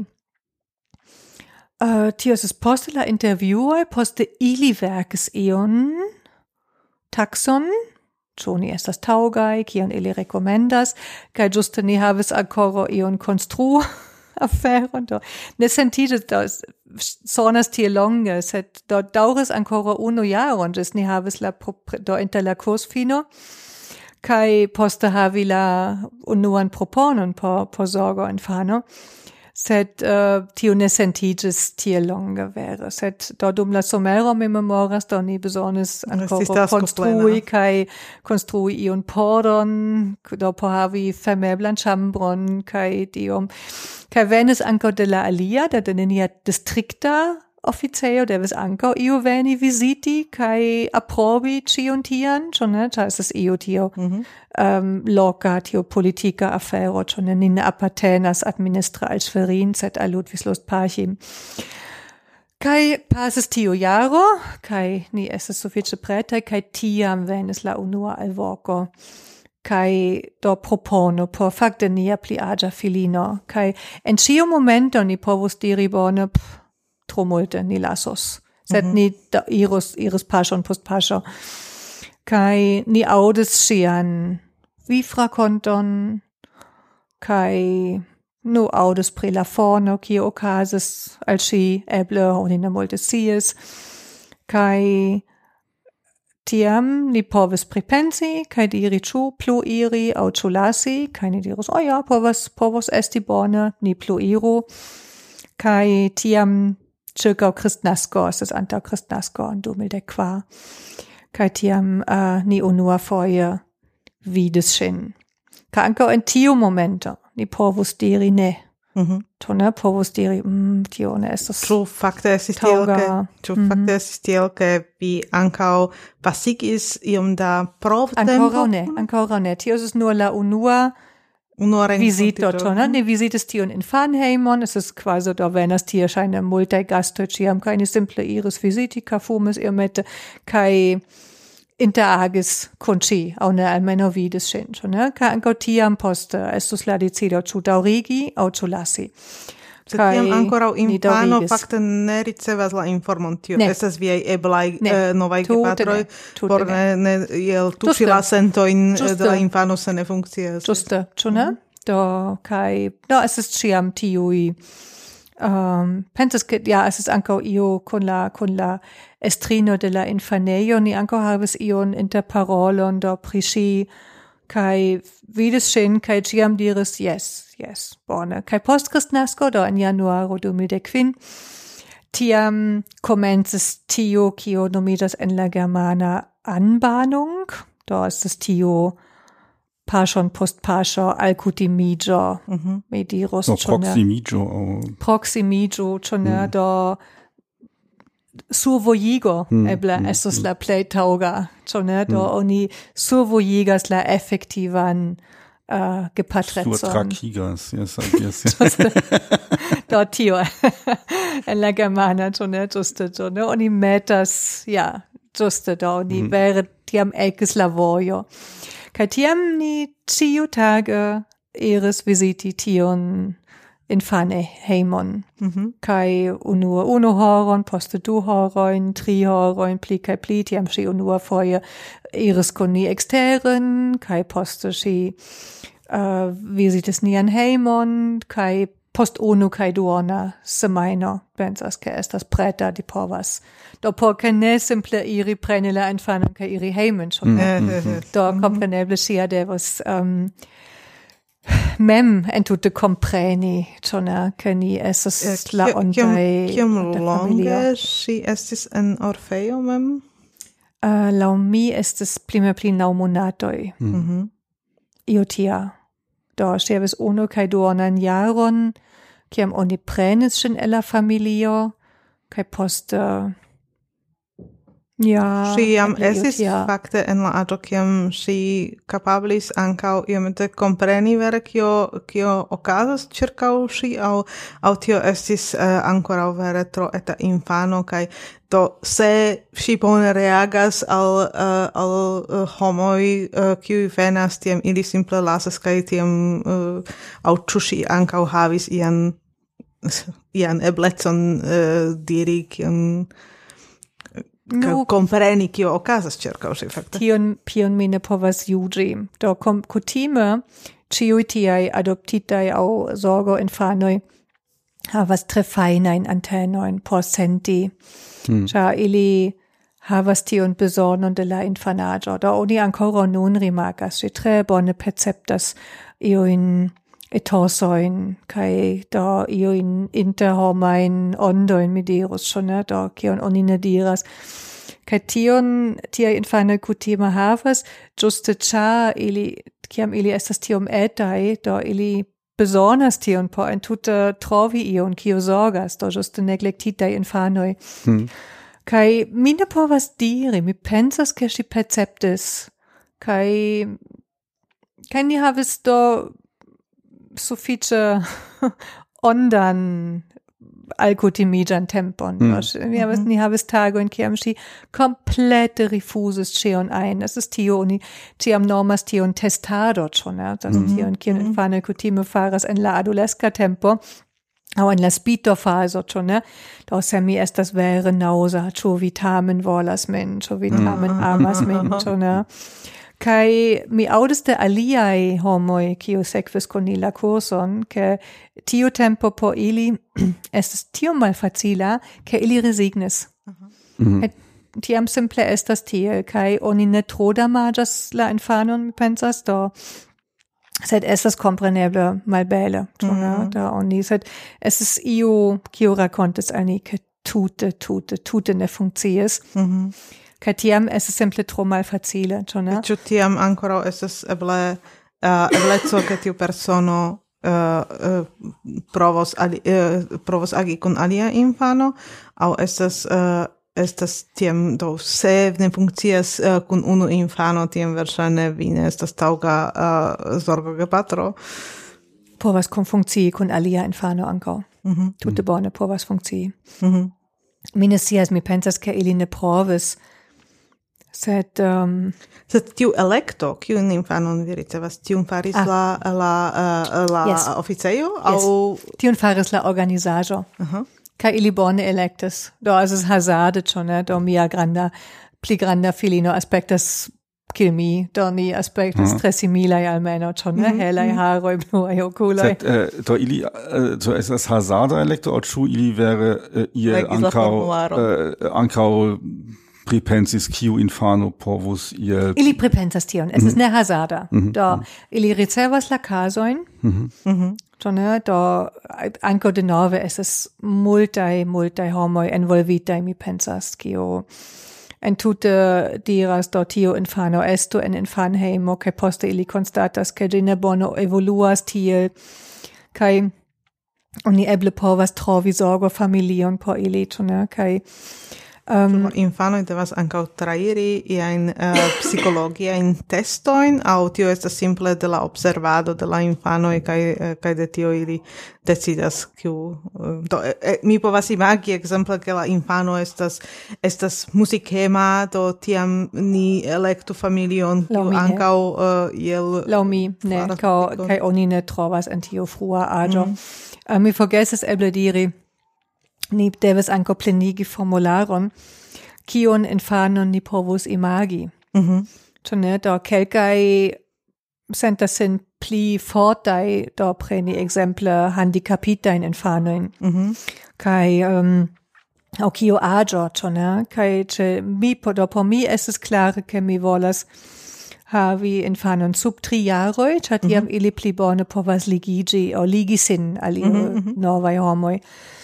uh, tio estes poste la intervjuoi, poste ili verkes ion taxon, Cioni estas taugai, kion ili rekomendas, kai giuste ni havis ancora ion konstru aferon, do ne sentiĝas do sonas tie longe, sed do daŭris ancora unu jaron, ĝis ni havis la do inter la kursfino, kai poste havi la unuan proponon por por zorgo infano. Sed uh, tio ne sentiĝis tie longe vere, sed do dum la somero mi memoras, do ni bezonis ancora konstrui kaj konstrui iun pordon, do por havi fermeblan ĉambron kaj tiom. Kaj venis ankaŭ de la alia, de nenia distrikta oficejo devis ankaŭ iu veni visiti kaj aprobi ĉiun tian, ĉu ne? Ĉar estas io tio mm-hmm. um, loka, tio politika afero, ĉu ne? Ni ne apartenas administra al Schwerin, sed al Ludwigslust-Parchim. Kaj pasis tiu jaro, kaj ni estas sufiĉe pretaj, kaj tiam venis la unua alvoko. Kaj do propono por fakte nia pli aĝa filino. Kaj en ĉiu momento ni povus diri bone, pff, tro multe ni lasos. Sed mm-hmm. ni da, iris, iris paŝon post paŝo. Kaj ni aŭdis ŝian vivrakonton, kaj nu aŭdis pri la forno, kio okazis al ŝi, eble oni ne multe sciis. Kaj tiam ni povis pripensi, kaj diri ĉu plu iri aŭ ĉu lasi, kaj ni diris, oh ja, povas, povas esti bone, ni plu iru. Kaj tiam circa Kristnasko, es ist antaŭ Kristnasko en du mil dek kvar. Kaj tiam uh, ni unua foje vidis ŝin. Kaj ankaŭ en tiu momento ni povus diri ne. Mm-hmm. Tu ne povus diri, mm, tio ne estas Ĉu fakte estis tiel, ke ĉu fakte estis tiel, ke vi ankaŭ pasigis iom da provtempo? Ankoraŭ ne, ankoraŭ ne. Tio estas nur la unua Visito, ne? Ni visitis tion infanhejmon, es ist quasi, da venas tie ŝajne multaj gastoj, ĉiam kaj ni simple iris viziti, kaj fumis iomete, kaj interagis kun ŝi, aŭ ne almenaŭ vidis ŝin, ne? Kaj ankaŭ tiam poste estus la decido, ĉu daŭrigi aŭ ĉu lasi. Sed tiam ankoraŭ infano fakte ne ricevas la informon, tio estas viaj eblaj novaj gepatroj, por ne, ne iel tuŝi la sentojn de la infano se ne funkcias. Ĝuste, ĉu ne? Do kaj do estas ĉiam tiuj um, pensas ke ja estas ankaŭ io kun la kun la estrino de la infanejo, ni ankaŭ havis ion interparolon do pri ŝi, kaj vidis ŝin kaj ĉiam diris yes. Yes, bone. Kaj post Kristnasko, do en januaro du mil dek kvin, tiam komencis tio, kio nomiĝas en la germana Anbahnung, do estas tio paŝon post paŝo alkutimiĝo, mm-hmm. mi diros. No, proksimiĝo. Proksimiĝo, ĉu ne, mm. do survojigo, mm. eble mm. estus la plej taŭga, ĉu ne, do mm. oni survojigas la efektivan Uh, gepatrecon. Surtrakigas, yes, I guess. Giuste, do tio, en la germana, ne, giuste, ne, oni metas, ja, giuste, do, oni mm. vere tiam ekis la vojo. Kaj tiam ni ciu tage iris visiti tion infane heimon. Mm-hmm. Kaj unua unu horon, poste du horoin, tri horoin, pli kaj pli, tiam ŝi unua foje iris kun ni eksteren, kaj poste ŝi uh, visitis nian heimon, kaj post unu kaj duona semajno pensas, ke estas preta, di povas. Do por ke ne simple iri preni la infanon kaj iri heimen, ĉu ne? Mm-hmm. Do kompreneble ŝia devus um, mem entute compreni, ĉu ne, ke ni estas la ontaj kiom longe ŝi estis en Orfejo mem? Uh, laŭ mi estis pli pli naŭ monatoj. Mm-hmm. Io tia. Do ŝi havis unu kaj duonan jaron, kiam oni prenis ŝin el la familio, kaj poste Ja, si jam esis fakte en la aĝo kiam si kapablis ankaŭ iomete kompreni vere kio kio okazas ĉirkaŭ ŝi aŭ aŭ tio estis uh, ankoraŭ vere tro eta infano kaj do se ŝi bone reagas al uh, al uh, homoj uh, kiuj venas tiam ili simple lasas kaj tiam uh, aŭ ĉu ŝi ankaŭ havis ian ian eblecon uh, diri kion no, compreni kio okazas ĉirkaŭ ŝi fakte. Tion pion mi ne povas juĝi. Do kom, kutime ĉiuj tiaj adoptitaj aŭ zorgo-infanoj havas tre fajnajn antenojn por senti, hmm. ĉar ili havas tion bezonon de la infanaĝo. Do oni ankoraŭ nun rimarkas, ŝi tre bone perceptas iujn etosojn kaj do iujn interhomajn ondojn, mi dirus ĉu ne, do kion oni ne diras. Kaj tion tiaj infanoj kutime havas, ĝuste ĉar ili, kiam ili estas tiom etaj, do ili bezonas tion por entute trovi ion kiu zorgas, do ĝuste neglektitaj infanoj. Hmm. Kaj mi ne povas diri, mi pensas ke ŝi perceptis, kaj kaj ni havis do sufiĉe ondan alkutimiĝan tempon. Mm. Mi havis, ni havis tagojn kiam ŝi komplete rifuzis ĉion ajn. Es ist tio, oni ĉiam normas tion testado, ĉu ne? Das mm. tion, kion infanoj kutime faras en la adoleska tempo, aŭ en la spito-fazo, ĉu ne? Do se mi estas vere naŭza, ĉu vi tamen volas min, ĉu vi tamen amas min, ĉu ne? Kai mi audis de aliai homoi kiu sekvis kun ni la kurson, ke tiu tempo po ili estis tiom malfacila, ke ili resignis. Mm-hmm. Tiam simple estas tiel, kai oni ne tro damaĝas la infanon, mi pensas, do sed estas kompreneble malbele, mm-hmm. do oni, sed estis iu kiu rakontis al ni, ke tute, tute, tute ne funkciis. Mhm. Kaj tiam estas simple tro malfacile, ĉu ne? Ĉu tiam ankoraŭ estas eble uh, ebleco ke tiu persono uh, uh, provos ali, uh, provos agi kun alia infano, aŭ estas uh, estas tiam do se ne funkcias uh, kun unu infano, tiam verŝajne vi ne estas taŭga uh, zorgogepatro. Povas konfunkcii kun alia infano ankaŭ. Mm-hmm. Tute bone povas funkcii. Mm-hmm. Mi ne scias, mi pensas ke ili ne provis. Sed, um, sed tiu elekto, kiun infanon vi ricevas, tiun faris ah. la, la, uh, la yes. oficejo? Yes. Au... Tiun faris la organizaĵo. Uh-huh. Kaj ili bone elektis. Do estis hazarde, ĉu ne? Do mia granda, pli granda filino aspektas kiel mi, do ni aspektas uh-huh. tre similaj almeno, ĉu ne? Mm-hmm. Helaj haroj, bluaj okuloj. Sed, uh, do ili, uh, so estas hazarda elekto, aŭ ĉu ili vere uh, iel ankaŭ uh, ankaŭ pripensis kiu infano povus iel... Ili pripensas tion, es mm-hmm. ist ne hazarda. Mm-hmm. Do, ili ricevas la casojn, mm-hmm. mm-hmm. ne, do, anko de nove es ist multaj, multaj homoj envolvitaj, mi pensas, kiu entute diras, do tio infano estu en infanhejmo, kaj poste ili konstatas, ke ĝi ne bone evoluas tiel, kaj oni eble povas trovi zorgofamilion por ili, ĉu ne, kaj Um, infanoj devas ankaŭ trairi iajn uh, psikologiajn testojn, aŭ tio estas simple de la observado de la infanoj kaj kaj de tio ili decidas kiu uh, do eh, mi povas imagi ekzemple ke la infano estas estas muzikema, do tiam ni elektu familion kiu ankaŭ uh, iel laŭ mi ne kaj oni ne trovas en tiu frua aĝo. Mm. Uh, mi forgesis eble diri, ni devas ankaŭ plenigi formularon, kion infanon ni povus imagi. Mm-hmm. Ĉu ne, do kelkaj sentas sin pli fortaj, do preni ekzemple handikapitajn infanojn. Mm-hmm. Kaj um, aŭ kio aĝo, ĉu ne, kaj ĉe mi, do por mi estas klare, ke mi volas havi infanon sub tri jaroj, ĉar tiam mm-hmm. ili pli bone povas ligiĝi aŭ ligi sin al mm-hmm. novaj homoj.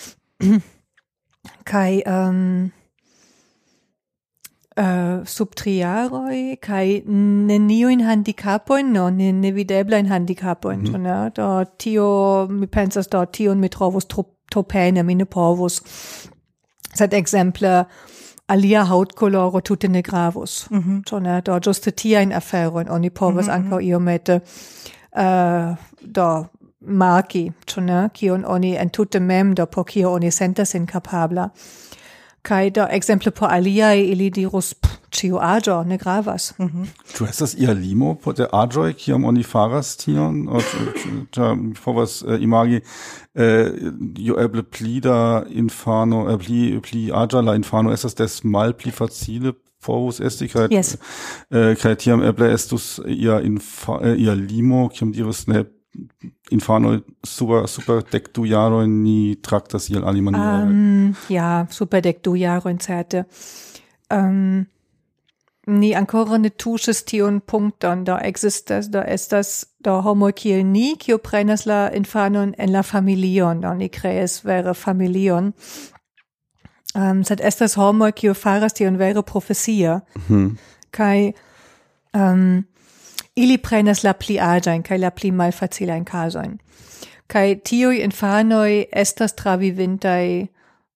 Kai um, uh, sub tri jaroj kai neniujn handikapoin, no, nevideblajn handikapoin, mm-hmm. ne? Do tio, mi pensas, do tion mi trovus tro, tro pene, mi ne povus. Sed ekzemple alia hautcoloro tutte ne gravus. Mhm. Cioè, do giusto tia in affero in ogni povas mm-hmm. anche io mette uh, do marchi, cioè, kion oni en tutte mem do po kio oni sentas incapabla. Kai do exemple por aliai ili dirus cio agio ne gravas. Mhm. Tu estas ia limo por de agioi kiam oni faras tion? Ja, mi povas uh, imagi uh, jo eble pli da infano, uh, pli, pli agia la infano estas des mal pli facile povus esti, kai, yes. uh, kai tiam eble estus ia, infa, uh, ia limo, kiam dirus ne infano super super dek du jaro ni traktas iel alimaniere. Um, ja, super dek du jaro in certe. Um, ni ancora ne tuŝis tiun punkton, do ekzistas, do estas do homo kiel ni, kiu prenas la infanon en la familion, do ni kreas vere familion. Um, sed estas homo kiu faras tion vere profesia. Mhm. Kai um, ili prenas la pli aĝajn kaj la pli malfacilajn kazojn. Kaj tiuj infanoj estas travivintaj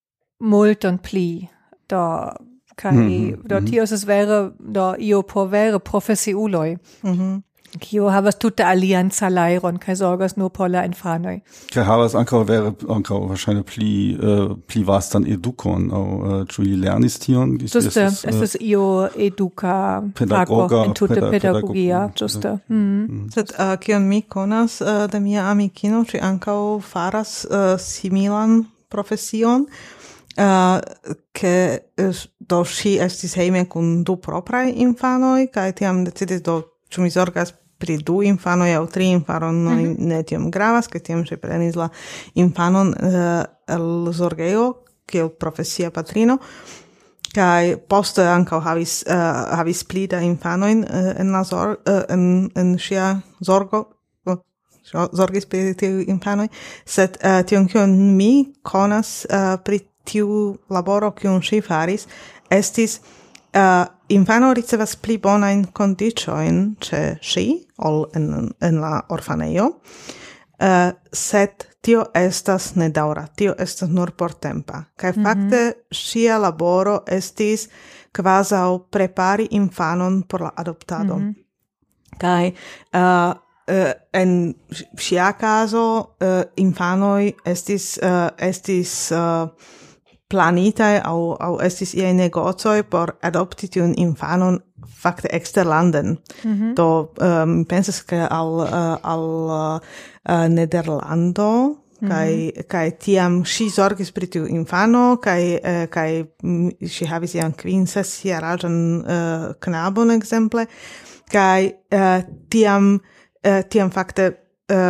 multon pli. Do kaj Mhm, do tio estas vere do io por vere profesiuloj. Mhm. Kiu havas tute alian salajron kaj zorgas nur por la infanoj. Kai havas ankaŭ vere ankaŭ wahrscheinlich pli uh, pli vastan edukon aŭ uh, ĉu ili lernis tion? Ĝuste, estas io eduka pedagoga, en tute peda- pedagogia, pedagogia, ĝuste. Mm. Sed uh, kion mi konas uh, de mia amikino, ŝi ankaŭ faras uh, similan profesion, uh, ke uh, do ŝi estis hejme kun du propraj infanoj kaj tiam decidis do ĉu mi zorgas pri du infanoj aŭ tri infanoj mm-hmm. ne tiom gravas, ke tiam ŝi prenis la infanon uh, el zorgejo kiel profesia patrino. Kaj poste ankaŭ havis uh, havis pli da infanojn uh, en la zor uh, en en ŝia zorgo uh, zorgis pri tiuj infanoj, sed uh, tion kion mi konas uh, pri tiu laboro kiun ŝi faris estis uh, infano ricevas pli bonajn kondiĉojn ĉe ŝi ol en en la orfanejo, uh, sed tio estas nedaŭra, tio estas nur portempa. Kaj mm-hmm. fakte ŝia laboro estis kvazaŭ prepari infanon por la adoptado. Mm-hmm. Kaj uh, uh, en ŝia kazo uh, infanoj estis uh, estis uh, planitaj aŭ aŭ estis iaj negocoj por adopti tiun infanon fakte eksterlanden. Mm-hmm. Do um, pensas ke al uh, al uh, Nederlando kaj mm-hmm. kaj tiam ŝi zorgis pri tiu infano kaj uh, kaj ŝi havis ian kvin ses jaraĝan uh, knabon ekzemple kaj uh, tiam uh, tiam fakte uh,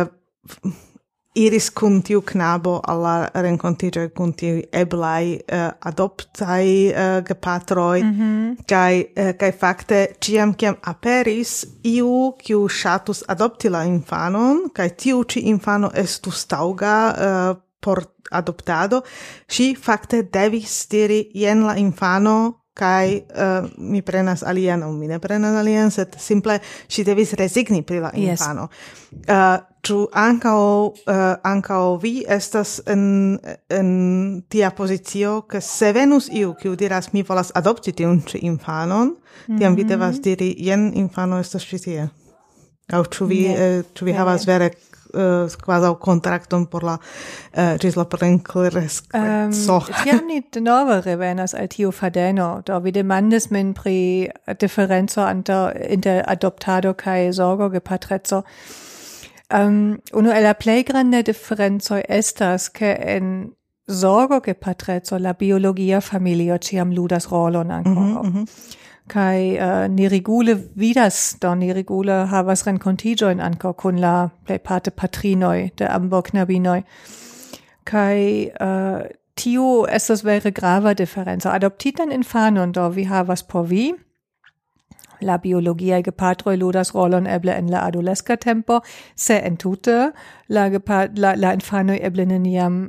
iris kun tiu knabo al la renkontiĝoj kun tiu eblaj uh, adoptaj uh, gepatroj mm-hmm. kaj uh, kaj fakte ĉiam kiam aperis iu kiu ŝatus adopti la infanon kaj tiu ĉi infano estus taŭga uh, por adoptado, ŝi fakte devis diri jen la infano kaj uh, mi prenas alian aŭ mi ne prenas alian, sed simple ŝi devis rezigni pri la infano. Yes. Uh, Ĉu ankaŭ uh, ankaŭ vi estas en en tia pozicio, ke se venus iu kiu diras mi volas adopti tiun ĉi infanon, mm-hmm. tiam vi devas diri jen infano estas ĉi tie. Aŭ ĉu vi yeah. uh, ĉu vi yeah. havas vere uh, kvazaŭ kontrakton por la uh, ĝis la plenkleresko. Um, tiam ni denove revenas al tiu fadeno, do vi demandis min pri diferenco antaŭ inter adoptado kaj zorgogepatreco. Um, uno el la plej granda diferencoj estas ke en zorgogepatreco la biologia familio ĉiam ludas rolon ankoraŭ. Mm-hmm, mm-hmm. Kaj uh, ni regule vidas, do ni regule havas renkontiĝojn ankaŭ kun la plejparte patrinoj de ambaŭ knabinoj. Kaj uh, tiu estas vere grava diferenco. Adoptitan infanon do vi havas por vi. La biologia gepatroj ludas rolon eble en la adolesca tempo, se entute la, la, la infanoj eble neniam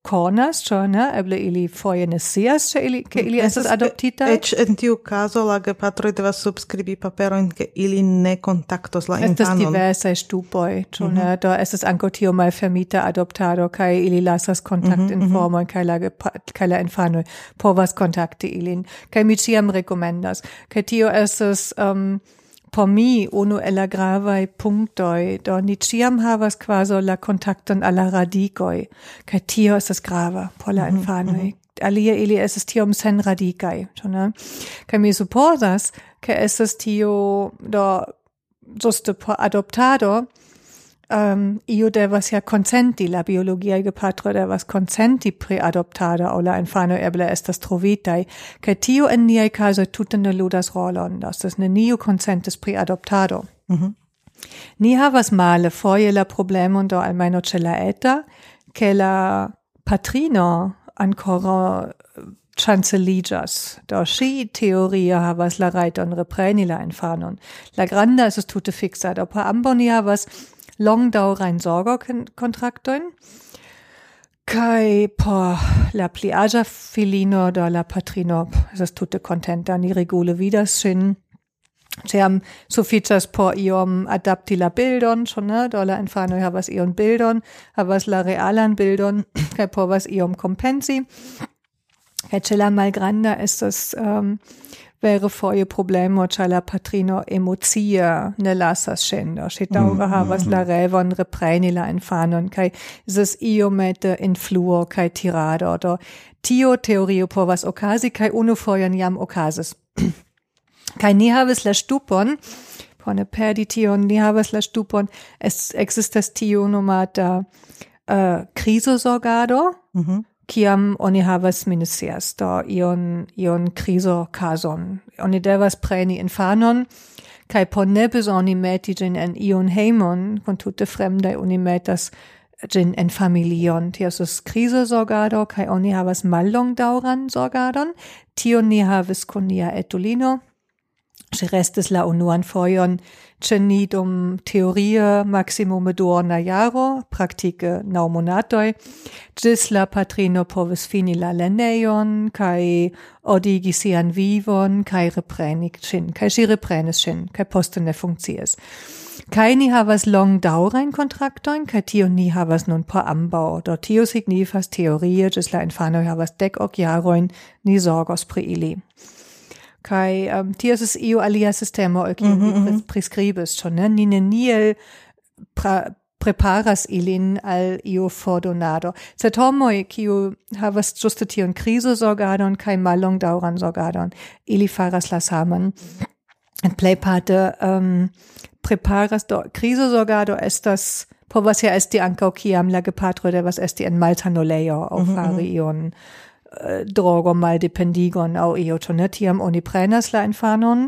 cornas, cioè, ne, eble ili foje ne scias, che ili, che ili estas adoptita. Ec in tiu caso la gepatroj devas subskribi paperon, che ili ne kontaktos la infanon. Estas diversaj ŝtupoj, ĉu ne? Mm-hmm. Do estas ankaŭ tio malfermita adoptado, kaj ili lasas kontaktinformojn, kaj la kaj la infanoj povas kontakti ilin. Kaj mi ĉiam rekomendas. Kaj tio estas um, por mi unu el la gravaj punktoj, do ni ĉiam havas kvazaŭ la kontakton al la radikoj, kaj tio estas grava por la infanoj. Mm-hmm. Alie ili estas tiom sen radikaj, ĉu ne? Kaj mi supozas, ke estas tio do ĝuste por adoptado, um, io devas ja konsenti, la biologiaj gepatroj devas konsenti pri adoptado, aŭ la infanoj eble estas trovitaj, kaj tio en niaj kazoj tute ne ludas rolon, das neniu konsentis pri adoptado. Mm-hmm. Ni havas male foje la problemon do almeno ĉe la eta, ke la patrino ancora chanceligas. Do si teoria havas la rajton repreni la infanon. La granda estas tute fixa. Do por ambaŭ ni havas longdaŭrajn zorgokontraktojn, kaj por la pli aĝa filino do la patrino estas tute kontenta. Ni regule vidas ŝin. Ĉiam sufiĉas por iom adapti la bildon, ĉu ne? Do la infanoj havas ion bildon, havas la realan bildon, kaj povas iom kompensi. Kaj ĉe la malgranda estas um, vere foje problemo, ĉar la patrino emocie ne lasas ŝin. Do ŝi daŭre havas la revon repreni la infanon, kaj estas iomete influo kaj tirado. Do tio teorio povas okazi, kaj unu fojon jam okazis. Kaj ni havas la ŝtupon, por ne perdi tion, ni havas la ŝtupon, es ekzistas tio nomata uh, krizozorgado, mm-hmm. kiam oni havas, mi ne scias, do ion, ion krizokazon. Oni devas preni infanon, kaj por ne bezoni meti ĝin en iun hejmon, kun tute fremdaj oni metas ĝin en familion. Tio estas krizozorgado, kaj oni havas mallongdaŭran zorgadon. Tion ni havis kun nia etulino. Ŝi restis la unuan fojon ĉe ni dum teorie maksimume duona jaro, praktike naŭ monatoj, ĝis la patrino povis fini la lernejon kaj ordigi sian vivon kaj repreni ŝin, kaj ŝi reprenis ŝin, kaj poste ne funkciis. Kaj ni havas longdaŭrajn kontraktojn, kaj tio ni havas nun por ambaŭ. Do tio signifas teorie, ĝis la infanoj havas dek ok jarojn, ni zorgos pri ili. Kai um, tio es io alia sistemo, ol kiu mm-hmm. ni preskribis, ĉu ne? Ni neniel pra, preparas ilin al io fordonado. Sed homoj, kiu havas ĝuste tion krizozorgadon kaj mallongdaŭran zorgadon, ili faras la saman. Plejparte um, preparas do krizozorgado estas povas ja esti ankaŭ kiam la gepatroj devas esti en malsanulejo aŭ fari ion drogo maldependigon aŭ io, ĉu ne? Tiam oni prenas la infanon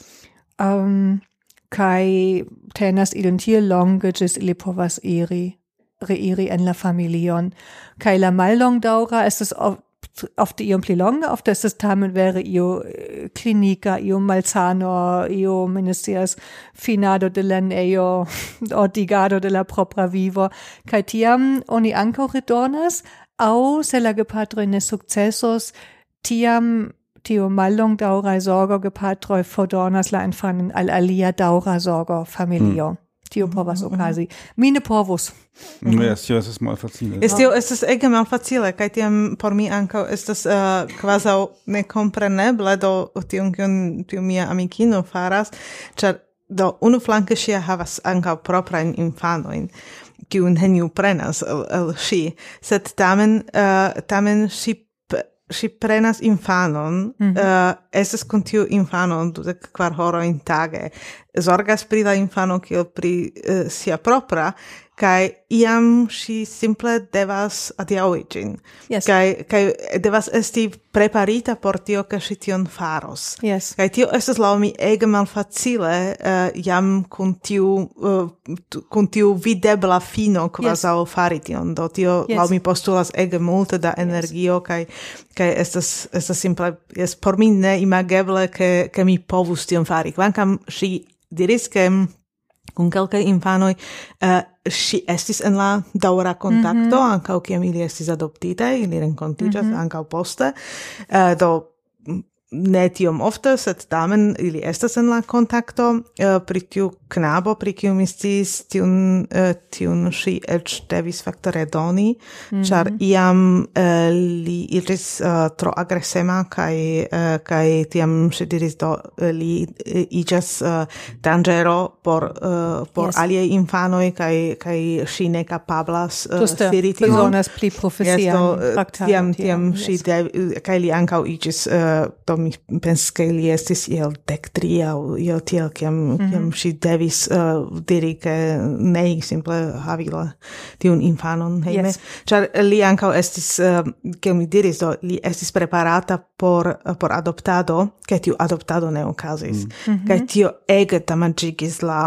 um, kaj tenas ilin tiel longe ĝis ili povas iri reiri en la familion. Kaj la mallongdaŭra estas ofte iom pli longe, ofte estas tamen vere io klinika, io malsano, io menestias finado de lernejo, ordigado de la propra vivo. Kaj tiam oni ankaŭ redonas, aŭ se la gepatroj ne sukcesos, tiam tio mallongdaŭraj zorgogepatroj fordonas la infanon al alia daŭra zorgofamilio. Mm. Tio povas okazi. Mi ne povus. Mm. Yes, tio estas malfacile. Tio estas ege malfacile, kaj tiam por mi ankaŭ estas uh, kvazaŭ nekompreneble do tion kion tiu mia amikino faras, ĉar do unuflanke ŝi havas ankaŭ proprajn infanojn, kiu neniu prenas el, el ŝi, sed tamen uh, tamen ŝi ŝi prenas infanon, mm-hmm. uh, estas kun tiu infano dudek kvar horojn tage, zorgas pri la infano kiel pri uh, sia propra, kaj iam ŝi simple devas adiaŭi ĝin. Yes. Kaj kaj devas esti preparita por tio, ke ŝi tion faros. Yes. Kaj tio estas laŭ mi ege malfacile uh, jam kun tiu uh, kun tiu videbla fino kvazaŭ yes. fari tion. Do tio yes. laŭ mi postulas ege multe da energio yes. kaj kaj estas estas simple yes, por mi ne imageble ke ke mi povus tion fari. Kvankam ŝi diris ke kun kelkaj infanoj uh, ŝi estis en la daŭra kontakto, mm-hmm. ankaŭ kiam ili estis adoptitaj, ili renkontiĝas mm-hmm. ankaŭ poste. Uh, do ne tiom ofte, sed tamen ili estas en la kontakto uh, pri tiu knabo, pri kiu mi sciis tiun, uh, tiun ŝi eĉ devis fakte redoni, mm-hmm. ĉar iam uh, li iris uh, tro agresema kaj uh, kaj tiam ŝi diris do uh, li uh, iĝas uh, danĝero por uh, por yes. aliaj infanoj kaj kaj ŝi ne kapablas uh, stiri tion. Bezonas pli profesian yes, tiam tiam ŝi yes. kaj li ankaŭ iĝis uh, do mi pensis ke li estis iel dek tri aŭ iel tiel kiam mm-hmm. kiam ŝi devis uh, diri ke ne simple havi la tiun infanon hejme. Yes. Ĉar li ankaŭ estis, uh, kiel mi diris, do li estis preparata por por adoptado, kaj tiu adoptado ne okazis. Mm-hmm. Kaj tio ege damaĝigis la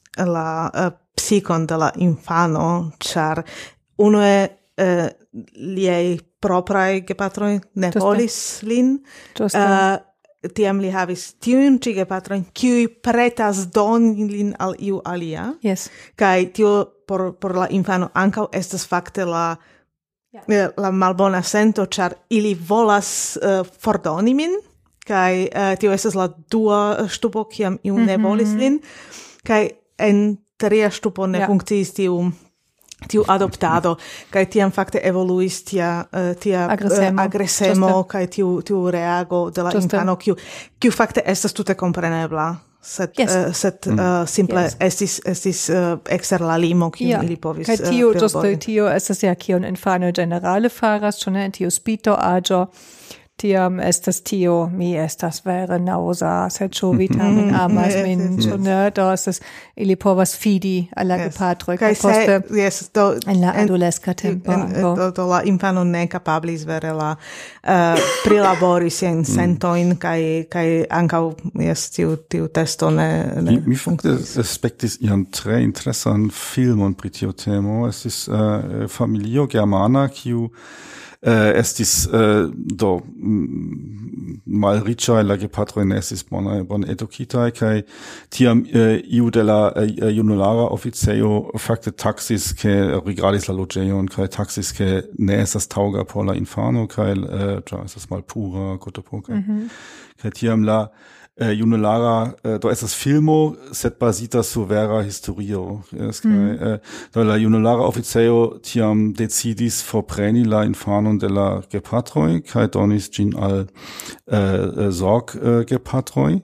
la uh, psikon de la infano, ĉar unue uh, liaj propraj gepatroj ne volis lin. Uh, tiam li havis tiun ĉi gepatrojn, kiuj pretas doni lin al iu alia. Yes. Kaj tio por, por la infano ankaŭ estas fakte la yeah. la malbona sento, ĉar ili volas uh, fordoni min, kaj uh, tio estas la dua ŝtupo, kiam iu mm-hmm. ne volis lin, kaj en tria ŝtupo ne yeah. funkciis tiu tiu adoptado, kaj tiam fakte evoluis tia, uh, tia agresemo, uh, agresemo kaj tiu, tiu reago de la Juste. infano, kiu, kiu fakte estas tute komprenebla, sed, yes. uh, sed mm. uh, simple yes. estis, estis uh, ekster la limo, kiu yeah. ili povis kaj tio, uh, ĝuste tio estas ja kion infano ĝenerale faras, ĉu ne, en tiu spito aĝo, tiam estas tio, mi estas vere nauza, sed ĉu vitamin amas min, ĉu ne, do estas, ili povas fidi al la gepatroj, kaj poste yes, do, en la adoleska tempo. En, do, do la infano ne kapablis vere la uh, prilabori siajn sentojn, kaj kaj ankaŭ yes, tiu, tiu testo ne, ne mi, mi fakte aspektis iam tre interesan filmon pri tiu temo, estis uh, familio germana, kiu Uh, estis uh, do mm, malriĉaj la gepatroj ne estis bone bone edukitaj kaj tiam uh, iu de la uh, junulara oficejo fakte taksis ke rigardis la loĝejon kaj taksis ke ne estas taŭga por la infano kaj uh, ĝa estas malpura kotopo kaj mm-hmm. kaj tiam la Uh, junulara, uh, do estas filmo, sed basita sur vera historio. Yes, mm. uh, do la junulara oficejo tiam decidis forpreni la infanon de la gepatroj, kaj donis ĝin al uh, zorg uh, gepatroj.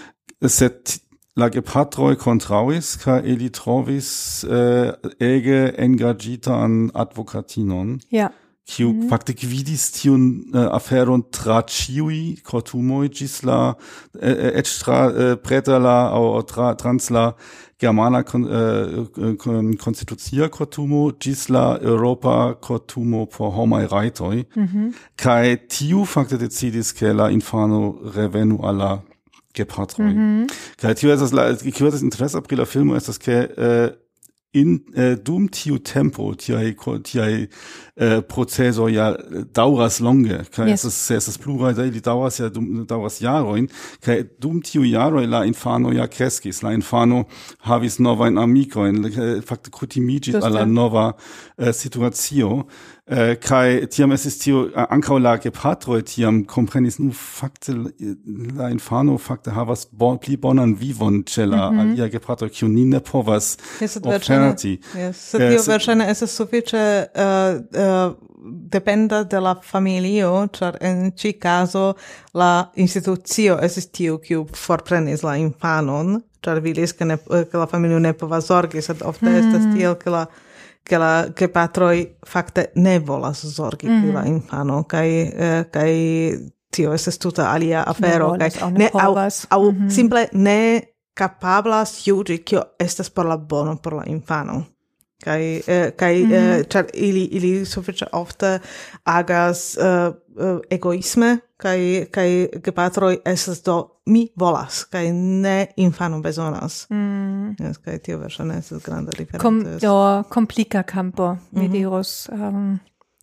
Sed la gepatroj kontraŭis, kaj ili trovis uh, ege engaĝitan advokatinon. Ja. Kiu mm-hmm. fakte gvidis tiun uh, aferon tra ĉiuj kortumoj ĝis la eĉ tra uh, preta la aŭ tra trans la germana kon, uh, kon, konstitucia kortumo ĝis la eŭropa kortumo por homaj rajtoj, mm-hmm. kaj tiu fakte decidis ke la infano revenu al la gepatroj. Mm-hmm. Kaj tio estas la kiu estas interesa pri la filmo estas ke uh, in uh, dum tiu tempo tiaj tiaj uh, proceso ja daŭras longe kaj yes. estas estas pluraj ili daŭras ja dum daŭras jarojn kaj dum tiu jaroj la infano ja kreskis, la infano havis novajn amikojn, fakte kutimiĝis al la nova uh, situacio. Uh, kai tiam estis tio uh, ankaŭ la gepatroj tiam komprenis nu fakte la infano fakte havas bon, pli bonan vivon ĉe la mm-hmm. alia gepatroj kiu ni ne povas oferti. Yes, sed tio verŝajne estas sufiĉe uh, uh, dependa de la familio, ĉar en ĉi kazo la institucio estis tiu kiu forprenis la infanon, ĉar vidis ke, ne, ke la familio ne povas zorgi, sed ofte mm. estas tiel ke la che la che patroi fakte ne volas zorgi pri mm. la infano kaj eh, kaj tio estas tuta alia afero kaj ne aŭ aŭ mm-hmm. simple ne kapablas juĝi kio estas por la bono por la infano kaj eh, kaj mm-hmm. eh, ĉar ili ili sufiĉe ofte agas uh, uh, egoisme kaj kaj gepatroj estas do mi volas kaj ne infano bezonas. Mm. Yes, kaj tio verŝajne estas granda diferenco. Com, do komplika kampo, mi mm-hmm. diros. Um,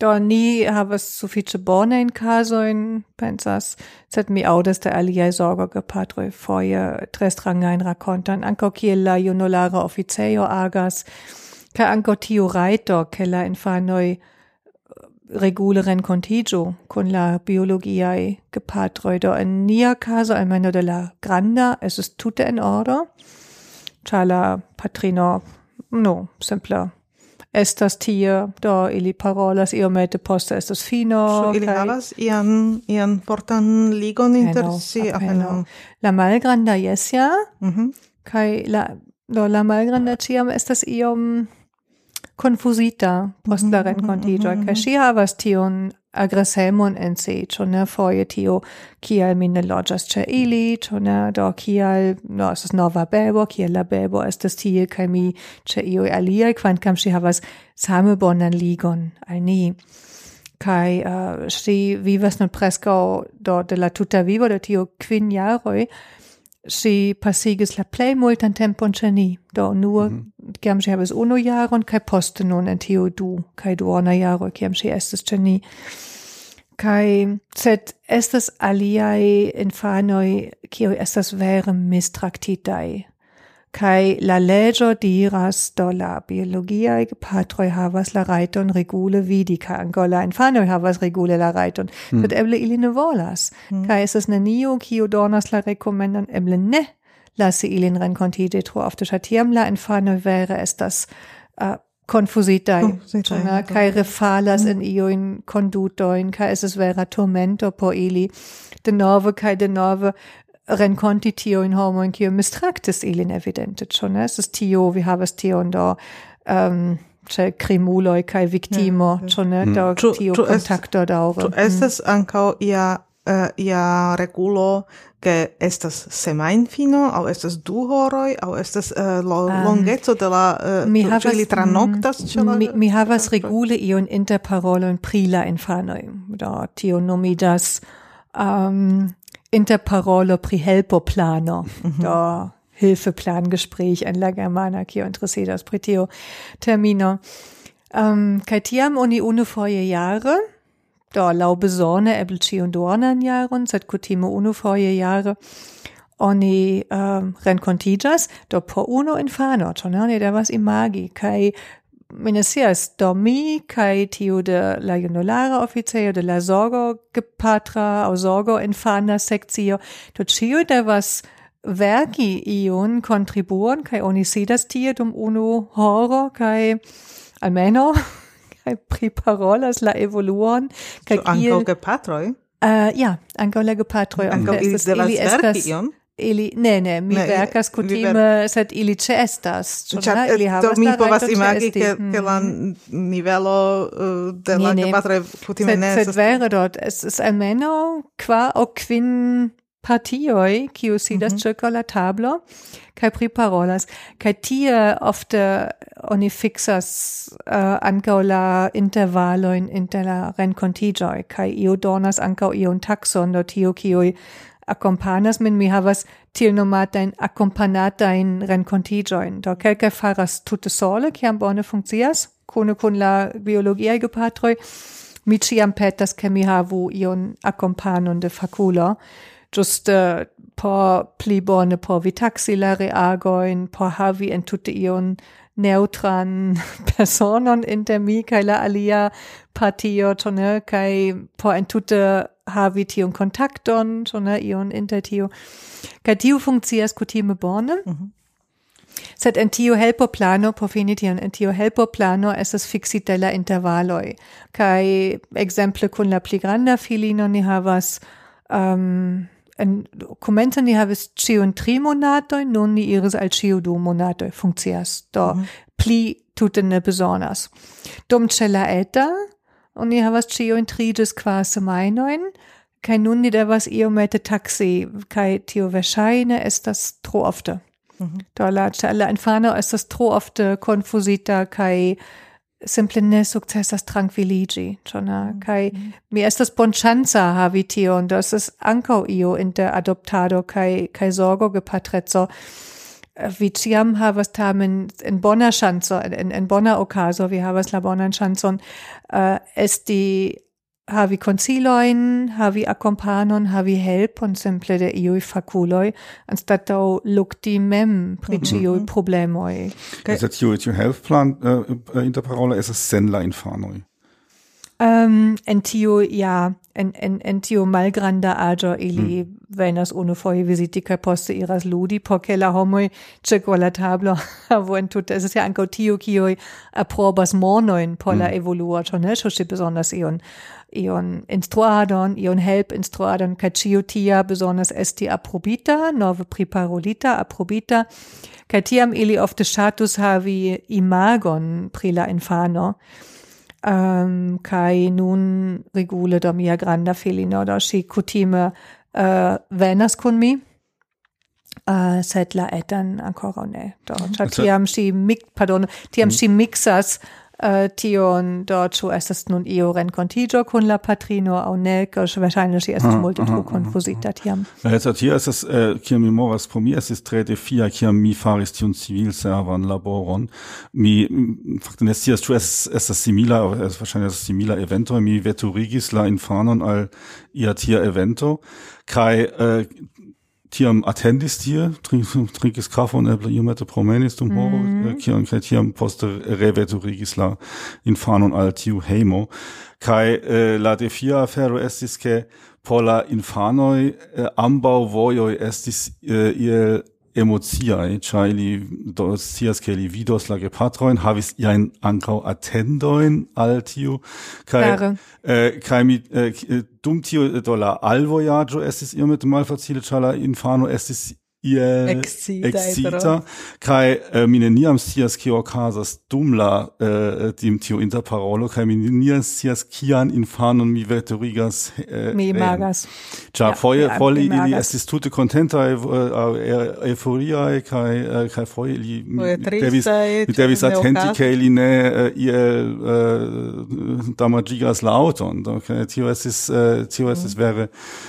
do ni havas sufiĉe bonajn kazojn, pensas, sed mi aŭdas de aliaj zorgogepatroj foje tre strangajn rakontojn, ankaŭ kiel la junulara oficejo agas, kaj ankaŭ tiu rajto, ke la infanoj regule renkontiĝu kun la biologiaj gepatroj. Do en nia kazo, almeno de la granda, estis tute en ordo, ĉar la patrino, no, simple estas tie, do ili parolas iomete poste estas fino. So, ili kai, havas ian, ian fortan ligon inter si apenaŭ. La malgranda jes ja, Mhm. kai la, do la malgranda ĉiam estas iom konfuzita post la renkontiĝoj, kaj ŝi havas tiun agresemon en si, ĉu ne foje tio, kial mi ne loĝas ĉe ili, ĉu ne, do kial, no, estas nova bebo, kiel la bebo estas tie, kaj mi ĉe iuj aliaj, kvankam ŝi havas same bonan ligon al ni. Kaj uh, ŝi vivas nun preskaŭ do de la tuta vivo de tio kvin jaroj, ŝi pasigis la plej multan tempon ĉe ni, do nur kiam ŝi havis unu jaron kaj poste nun en tiu du kaj duona jaro kiam ŝi estis ĉe ni. Kaj sed estas aliaj infanoj kiuj estas vere mistraktitaj. Kaj la leĝo diras, do la biologiaj gepatroj havas la rajton regule vidi, kaj ankaŭ la infanoj havas regule la rajton, sed eble ili ne volas. Kaj estas neniu, kiu donas la rekomendon, eble ne lasi ilin renkontiĝi tro ofte, ĉar tiam la infanoj vere estas uh, konfuzitaj, Konfuzitaj, kaj refalas en iujn kondutojn, kaj estas vera turmento por ili, denove kaj denove renkonti tiujn homojn, kiuj mistraktis ilin evidente, ĉu ne? Estas tio, vi havas tion do um, ĉe krimuloj kaj viktimo, ĉu ne? Do tiu kontakto daŭre. Ĉu estas ankaŭ ia uh, ia regulo ke estas semajnfino aŭ estas du horoj aŭ estas uh, la longeco de la uh, mi ĉu havas ili tranoktas ĉe la mi, mi havas regule iun interparolon pri la infanoj. Do tio nomiĝas um, interparolo pri helpoplano. Do Hilfeplangespräch en la germana, kio interesidas pri tio termino. Um, kaj tiam oni unufoje jare, do laŭ bezone eble ĉiun duonan jaron, sed kutime unufoje jare, oni um, renkontiĝas, do por unu infano, ĉu ne? Oni devas imagi, kaj mi ne scias, do mi kaj tiu de la junulara oficejo, de la zorgogepatra aŭ zorgoinfana sekcio, do ĉiuj devas verki iun kontribuon, kaj oni sidas tie dum unu horo, kaj almeno kaj priparolas la evoluon. Ĉu ankaŭ gepatroj? Uh, ja, ankaŭ la gepatroj. Ankaŭ ili devas verki ion? Ili, ne, ne, mi ne, verkas kutime, sed ili ĉeestas. Ĉar ili havas mi la povas rajton imagi, ĉeesti. ke, ke la nivelo uh, de la Ne, ne. gepatroj kutime Sed, ne sed estas. vere dort, es ist almeno kvar aŭ kvin partioj, kiu sidas ĉirkaŭ la tablo, kaj priparolas. Kaj tie ofte oni fiksas uh, ankaŭ la intervalojn inter la renkontiĝoj, kaj iu donas ankaŭ iun takson do tio, kiuj akompanas min, mi havas tiel nomatajn akompanatajn renkontiĝojn. Do kelkaj faras tute sole, kiam bone funkcias, kune kun la biologiaj gepatroj. Mi ĉiam petas, ke mi havu iun akompanon de fakulo, ĝuste por pli bone povi taksi la reagojn, por havi entute iun neutran personon inter mi kaj la alia partio, ĉu ne, kaj por entute havi tiun kontakton, ĉu ne, iun inter tio. Kaj tiu funkcias kutime bone. Sed en tiu helpoplano, por fini tion, en tiu helpoplano estas fiksita la intervaloj. Kaj ekzemple kun la pli granda filino ni havas um, en komence ni havis ĉiun tri monatojn, nun ni iris al ĉiu du monatoj, funkcias. Do pli tute ne bezonas. Dum ĉe la eta, oni havas ĉiujn tri ĝis kvar semajnojn, kaj nun ni devas iomete taksi, kaj tio verŝajne estas tro ofte. Do la, la infano estas tro ofte konfuzita kaj simple ne sukcesas trankviliĝi, ĉu ne? Kaj mi estas bonŝanca havi tion, do estas ankaŭ io inter adoptado kaj kaj zorgogepatreco, vi ciam havas tamen en bona ŝanco, en, en bona okazo, vi havas la bonan ŝancon uh, esti havi konsilojn, havi akompanon, havi helpon simple de iuj fakuloj, anstataŭ lukti mem pri ĉiuj problemoj. Sed tiu tiu helpplan uh, interparole estas sen la infanoj. Um, en tiu, ja, en, en, en tiu malgranda aĝo ili mm. venas unufoje viziti kaj poste iras ludi, por ke la homoj ĉe la tablo havu entute, es ist ja ankaŭ tiu, kiuj aprobas monojn por mm. la evoluo, ĉu ne? Ĉu ŝi bezonas ion ion instruadon, ion help instruadon, kaj ĉio tia bezonas esti aprobita, nove priparolita, aprobita, kaj tiam ili ofte ŝatus havi imagon pri la infano. Um, kai nun regule do mia granda filino do si kutime uh, venas kun mi uh, sed la etan ancora ne do tiam si mix pardon tiam si mixas uh, tion do ĉu estas nun io renkontiĝo kun la patrino aŭ ne, wahrscheinlich si estas multe tro konfuzita tiam. Jetzt hier ist es kiam mi moras pro mi estis tre defia kiam mi faris tiun civilservan laboron. Mi fakte ne scias ĉu estas simila, es wahrscheinlich estas simila evento, mi veturigis la infanon al ia tia evento kaj uh, tiam attendis tie, trinkis kafon, eble iomete promenis dum horo, mm. kiam kaj tiam poste reveturigis la infanon al tiu hejmo. Kaj eh, la defia afero estis ke por la infanoj eh, ambaŭ vojoj estis eh, iel emociaj, ĉar ili do scias ke ili vidos la gepatrojn, havis iajn ankaŭ atendojn al tiu kaj eh, kaj mi eh, dum tiu do la alvojaĝo estis iomete malfacile, ĉar la infano estis iel excita kaj uh, mi neniam scias kio okazas dum la uh, dim tiu interparolo kaj mi neniam scias kian infanon mi veturigas uh, mi imagas ĉar ja, foje foje ili estis tute kontentaj aŭ euforiaj kaj kaj foje ili devis devis atenti ke ili ne iel damaĝigas la aŭton do tio estis tio estis vere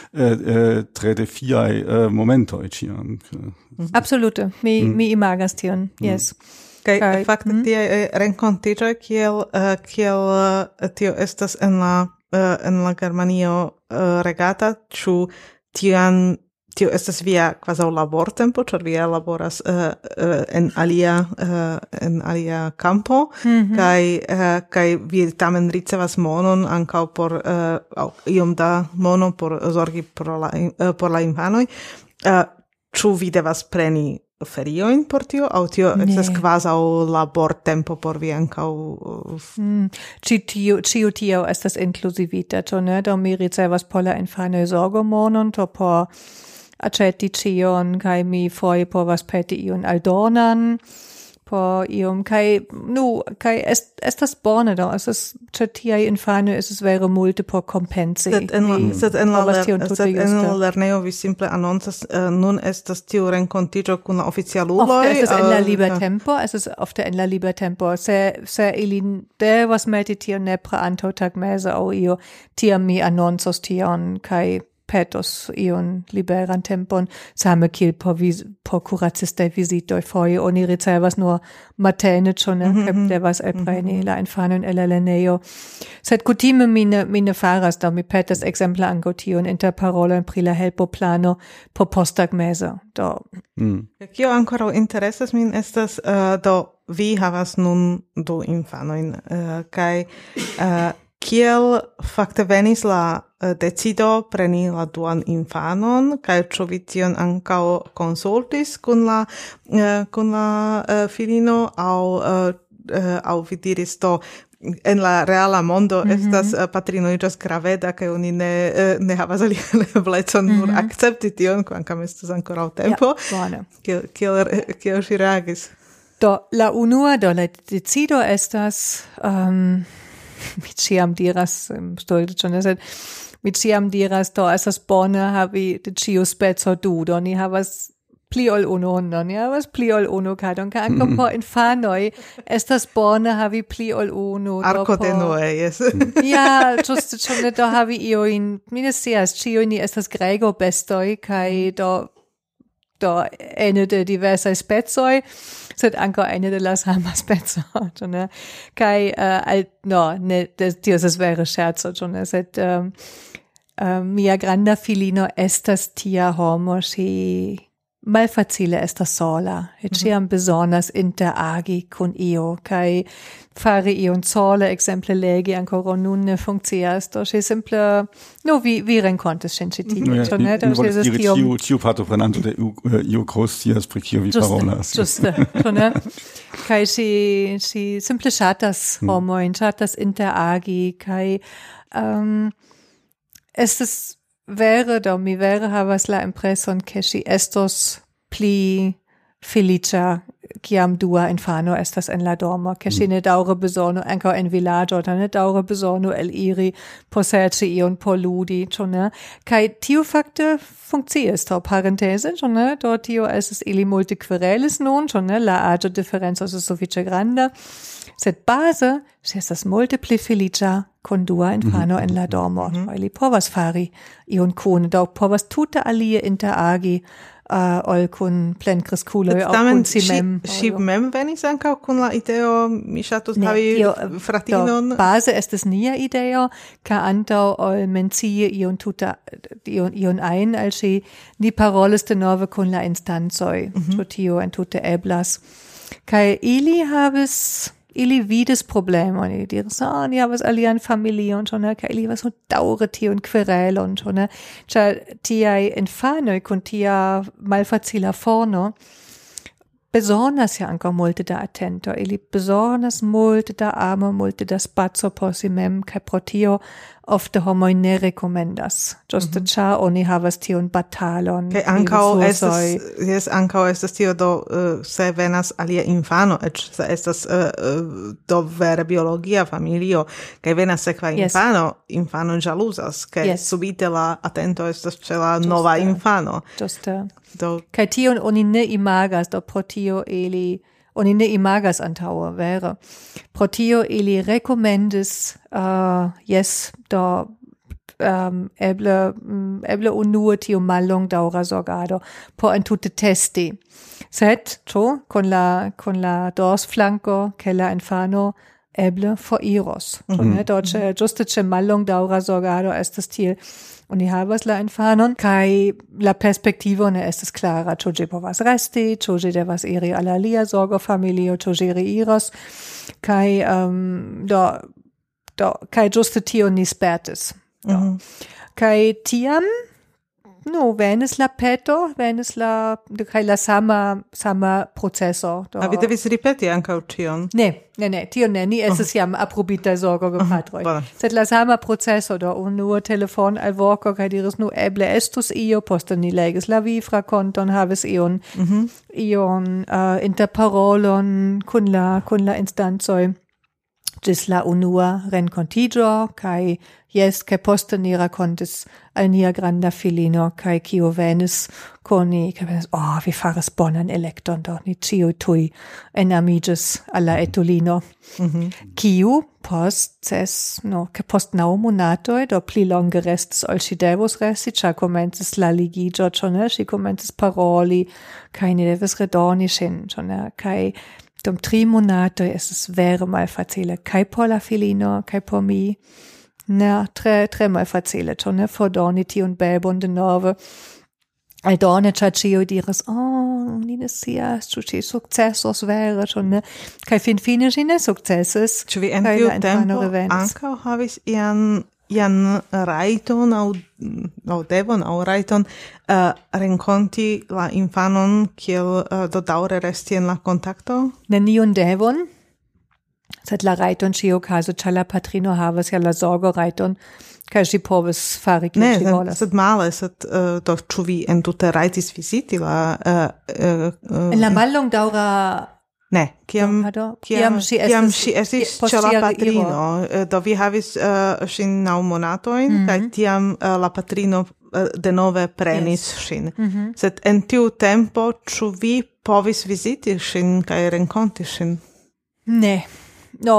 tre defiaj momentoj ĉiam. Absolute, mi, mm. mi imagas tion, yes. Kaj okay. fakte mm. tie renkontiĝoj kiel uh, kiel uh, tio estas en la uh, en la Germanio uh, regata, ĉu tian tio estas via kvazaŭ labortempo, ĉar vi laboras uh, uh, en alia uh, en alia kampo, mm-hmm. kaj uh, kaj vi tamen ricevas monon ankaŭ por uh, iom da mono por zorgi por la uh, por la infanoj. Uh, Ĉu vi devas preni feriojn por tio, aŭ tio estas kvazaŭ labortempo por vi ankaŭ? Mm. Ĉiu ĉiu tio estas inkluzivita, ĉu ne? Do mi ricevas por la infanoj zorgomonon, to por aĉeti ĉion, kaj mi foje povas peti iun aldornan por iom, kaj nu, kaj est, estas bone do, estas ĉe tiaj infanoj estas vere multe por kompensi. Sed en la, sed en la, sed en la lernejo vi simple anoncas, uh, nun estas tiu renkontiĝo kun la oficialuloj. Ofte estas en la libertempo, estas ofte en la libertempo. Se, se ili devas meti tion nepre antaŭ tagmeze aŭ io, tiam mi anoncos tion, kaj petos ion liberan tempon, same kiel por, vis, por kuracistaj vizitoj foje oni ricevas nur matene ĉu ne, kaj devas elpreni la infanon el la lernejo. Sed kutime mi ne, mi ne faras, do mi petas ekzemple ankaŭ tion interparolojn pri la helpoplano por posttagmeze. Do mm. Kio ankoraŭ interesas min estas uh, do vi havas nun du infanojn uh, kaj uh, kiel fakte venis la uh, decido preni la duan infanon, kaj ĉu vi tion ankaŭ konsultis kun la uh, kun la uh, filino aŭ uh, uh, aŭ vi diris do en la reala mondo mm-hmm. estas uh, patrino iĝas graveda kaj oni ne uh, ne havas alian eblecon mm-hmm. nur akcepti tion, kvankam estas ankoraŭ tempo. Ja, kiel kiel kiel ŝi reagis? Do la unua do la decido estas um, mi ciam diras, stolte ĉu ne, sed mi ciam diras, do estas bone havi de ĉiu speco du, do ni havas pli ol unu hundon, ni havas pli ol unu kadon, kaj ankaŭ por infanoj estas bone havi pli ol unu. Arko de Noe, yes. Ja, ĝuste ĉu ne, do havi iujn, mi ne scias, ĉiuj ni estas grego bestoj, kaj do do ene de diversaj specoj, sed ankaŭ ene de la sama speco, ĉu ne? Kaj uh, al, no, ne, tio estas vere ŝerco, ĉu ne? Sed um, um, mia granda filino estas tia homo, ŝi malfacile estas sola, et ĉiam bezonas interagi kun io, kaj fari ion sola, ekzemple legi ankoraŭ nun ne funkcias, do ŝi simple, no, vi, vi renkontis ŝin ĉi tie, ĉu ne? Mi volas diri ĉiu, ĉiu partoprenanto de io kurs scias, pri kio vi parolas. Ĝuste, ĉu ne? Kaj ŝi, ŝi simple ŝatas homojn, ŝatas interagi, kaj um, estas vere, do mi vere havas la impreson, ke ŝi estos pli feliĉa kiam dua infano estas en la dormo, ke ŝi ne daŭre bezono ankaŭ en vilaĝo, ne daŭre bezono eliri por serĉi ion por ludi, ĉu ne? Kaj tio fakte funkcias, do parenteze, ĉu ne? Do tio estas ili multe kverelis nun, ĉu ne? La aĝodiferenco estas sufiĉe granda, sed base ŝi estas multe pli feliĉa kun dua infano en la dormo, mm-hmm. ili povas fari ion kune, do povas tute alie interagi Uh, ol kun plenkreskuloj aŭ kun si mem. Ŝi mem venis ankaŭ kun la ideo, mi ŝatus havi fratinon. Do baze estas nia ideo, ka antaŭ ol mencii ion tuta ion, ion ajn al ŝi, ni parolis denove kun la instancoj, ĉu tio entute eblas. Kaj ili havis ili vidis problemon, ili diris, ah, ni havas alian familion, ĉu ne, kaj ili havas daŭre tiun kverelon, ĉu ne, ĉar tiaj infanoj kun tia malfacila forno bezonas ja ankaŭ multe da atento, ili bezonas multe da amo, multe da spaco por si mem, kaj pro tio ofte homoj ne rekomendas, ĝuste ĉar oni havas tiun batalon. Kaj ankaŭ estas, jes, ankaŭ estas tio, do uh, se venas alia infano, eĉ se estas uh, uh, do vere biologia familio, kaj venas sekva yes. infano, infano ĵaluzas, kaj yes. subite la atento estas ĉe la Just nova uh, infano. Ĝuste. Do kaj tion oni ne imagas, do pro tio ili oni ne imagas antaŭe vere. Pro tio ili rekomendis uh, yes, do um, eble um, eble unue tiu mallongdaŭra zorgado por entute testi. Sed ĉu kun la kun la dorsflanko ke la infano eble foriros. Mm-hmm. Do ĉe ĝuste ĉe mallongdaŭra zorgado estas tiel oni havas la infanon, kaj la perspektivo ne estas klara, ĉu ĝi povas resti, ĉu ĝi devas iri al alia zorgofamilio, ĉu ĝi reiros, kaj um, do, do, kaj ĝuste tion ni spertis. Mm-hmm. Kaj tiam, no, venis la peto, venis la, kaj la sama, sama proceso. Do. A vi devis ripeti ankaŭ tion? Ne, ne, ne, tio ne, ni estis oh. jam aprobita zorgogepatroj. Uh-huh. Sed la sama proceso, do unue telefon alvoko, kaj diris, nu, eble estus io, poste ni legis la vifrakonton, havis ion, mm-hmm. ion uh, interparolon kun la, kun la instancoj. Ĝis la unua renkontiĝo, kaj jes, kaj poste ni rakontis al nia granda filino, kaj kiu venis kun ni, kaj venis, oh, vi faras bonan elekton, do ni ĉiuj tuj enamiĝis al la etulino. Mm-hmm. Kiu post ses, no, kaj post naŭ monatoj, do pli longe restis, ol ŝi devus resti, ĉar komencis la ligiĝo, ĉu ne, ŝi komencis paroli, kaj ni devis redoni ŝin, ĉu ne, kaj dum tri monatoj estis vere malfacile, kaj por la filino, kaj por mi. Ne, tre, tre malfacile, ĉu ne, fordoni tiun bebon denove. Aldone ĉar ĉiuj diris, oh, ni ne scias, ĉu ŝi sukcesos vere, ĉu ne, kaj finfine ŝi ne sukcesis. Ĉu vi en tiu tempo ankaŭ havis ian ian rajton aŭ aŭ devon aŭ rajton uh, renkonti la infanon kiel uh, do daŭre resti en la kontakto? Neniun devon, sed la rajton ĉiuokaze, ĉar la patrino havas ja la zorgorajton, kaj ŝi povis fari kiel ŝi volas. Ne, sed male, sed uh, do ĉu vi entute rajtis viziti la uh, uh, uh, en la mallongdaŭra Ne, kiam kiam kiam ŝi estis ĉe la patrino, do vi havis ŝin uh, naŭ monatojn, mm-hmm. kaj tiam uh, la patrino uh, denove prenis ŝin. Yes. Mm-hmm. Sed en tiu tempo ĉu vi povis viziti ŝin kaj renkonti ŝin? Ne. No,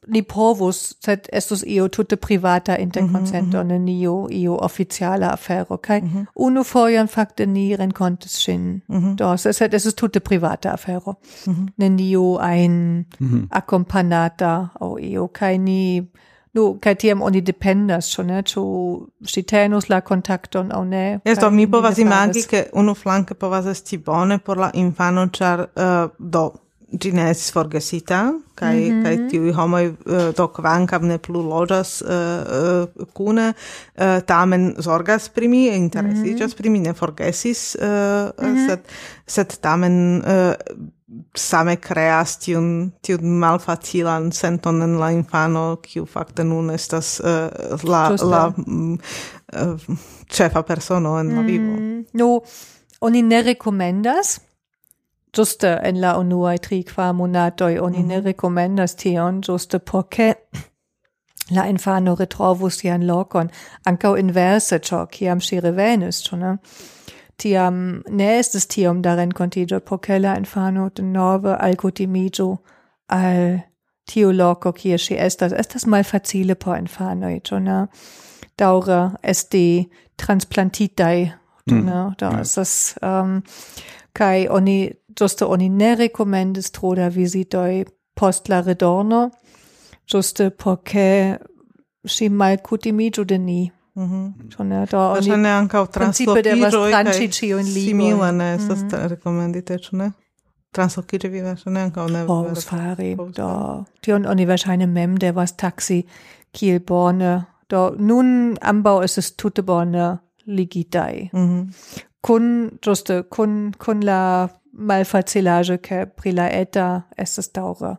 ni povus, sed estus io tutte privata interconsento, mm-hmm. ne io, io officiala affero, kai? Mm-hmm. Unu foion facte ni rencontes sin. Mm-hmm. Dos, sed estus tutte privata affero. Mm-hmm. Ne io ein mm-hmm. accompagnata, o io, kai ni, nu, kai tiam oni dependas, čo ne, čo si tenus la contacton, o ne. Esto, mi povas imagi, che unu flanke povas esti bone por la infano, char uh, do, ĝi ne estis forgesita, kaj mm-hmm. kaj tiuj homoj uh, do kvankam ne plu loĝas uh, uh, kune, uh, tamen zorgas pri mi, interesiĝas mm-hmm. pri mi, ne forgesis, uh, mm-hmm. sed, sed tamen uh, same kreas tiun, tiun malfacilan senton en la infano, kiu fakte nun estas uh, la, la uh, ĉefa persono en la vivo. Mm-hmm. Nu, oni ne rekomendas, Giuste en la unuaj tri kvar monatoj oni mm-hmm. ne rekomendas tion, giuste porque la infano retrovus sian lokon, ankaŭ inverse, ĉar kiam ŝi revenis, ĉu ne? Tiam ne estis tiom da renkontiĝo, porque la infano denove alkutimiĝu al tiu loko, kie ŝi estas. Estas malfacile por infanoj, ĉu ne? Daŭre esti transplantitaj, ĉu ne? Da estas um, kai oni giusto oni ne recomendas tro da visitoi post la redorno, giusto porque si mal cutimigio de ni. Mhm. Cioè, da oni ne anche translochigio e simila ne estas rekomendite, ĉu ne? Translochigio vivas ne ankaŭ ne. Povus fari, da tion oni wahrscheinlich mem devas taxi kiel bone, da nun ambaŭ estis tute bone ligitaj. Mhm. Kun, giusto, kun, kun la malfacilage che pri la eta estas daŭre.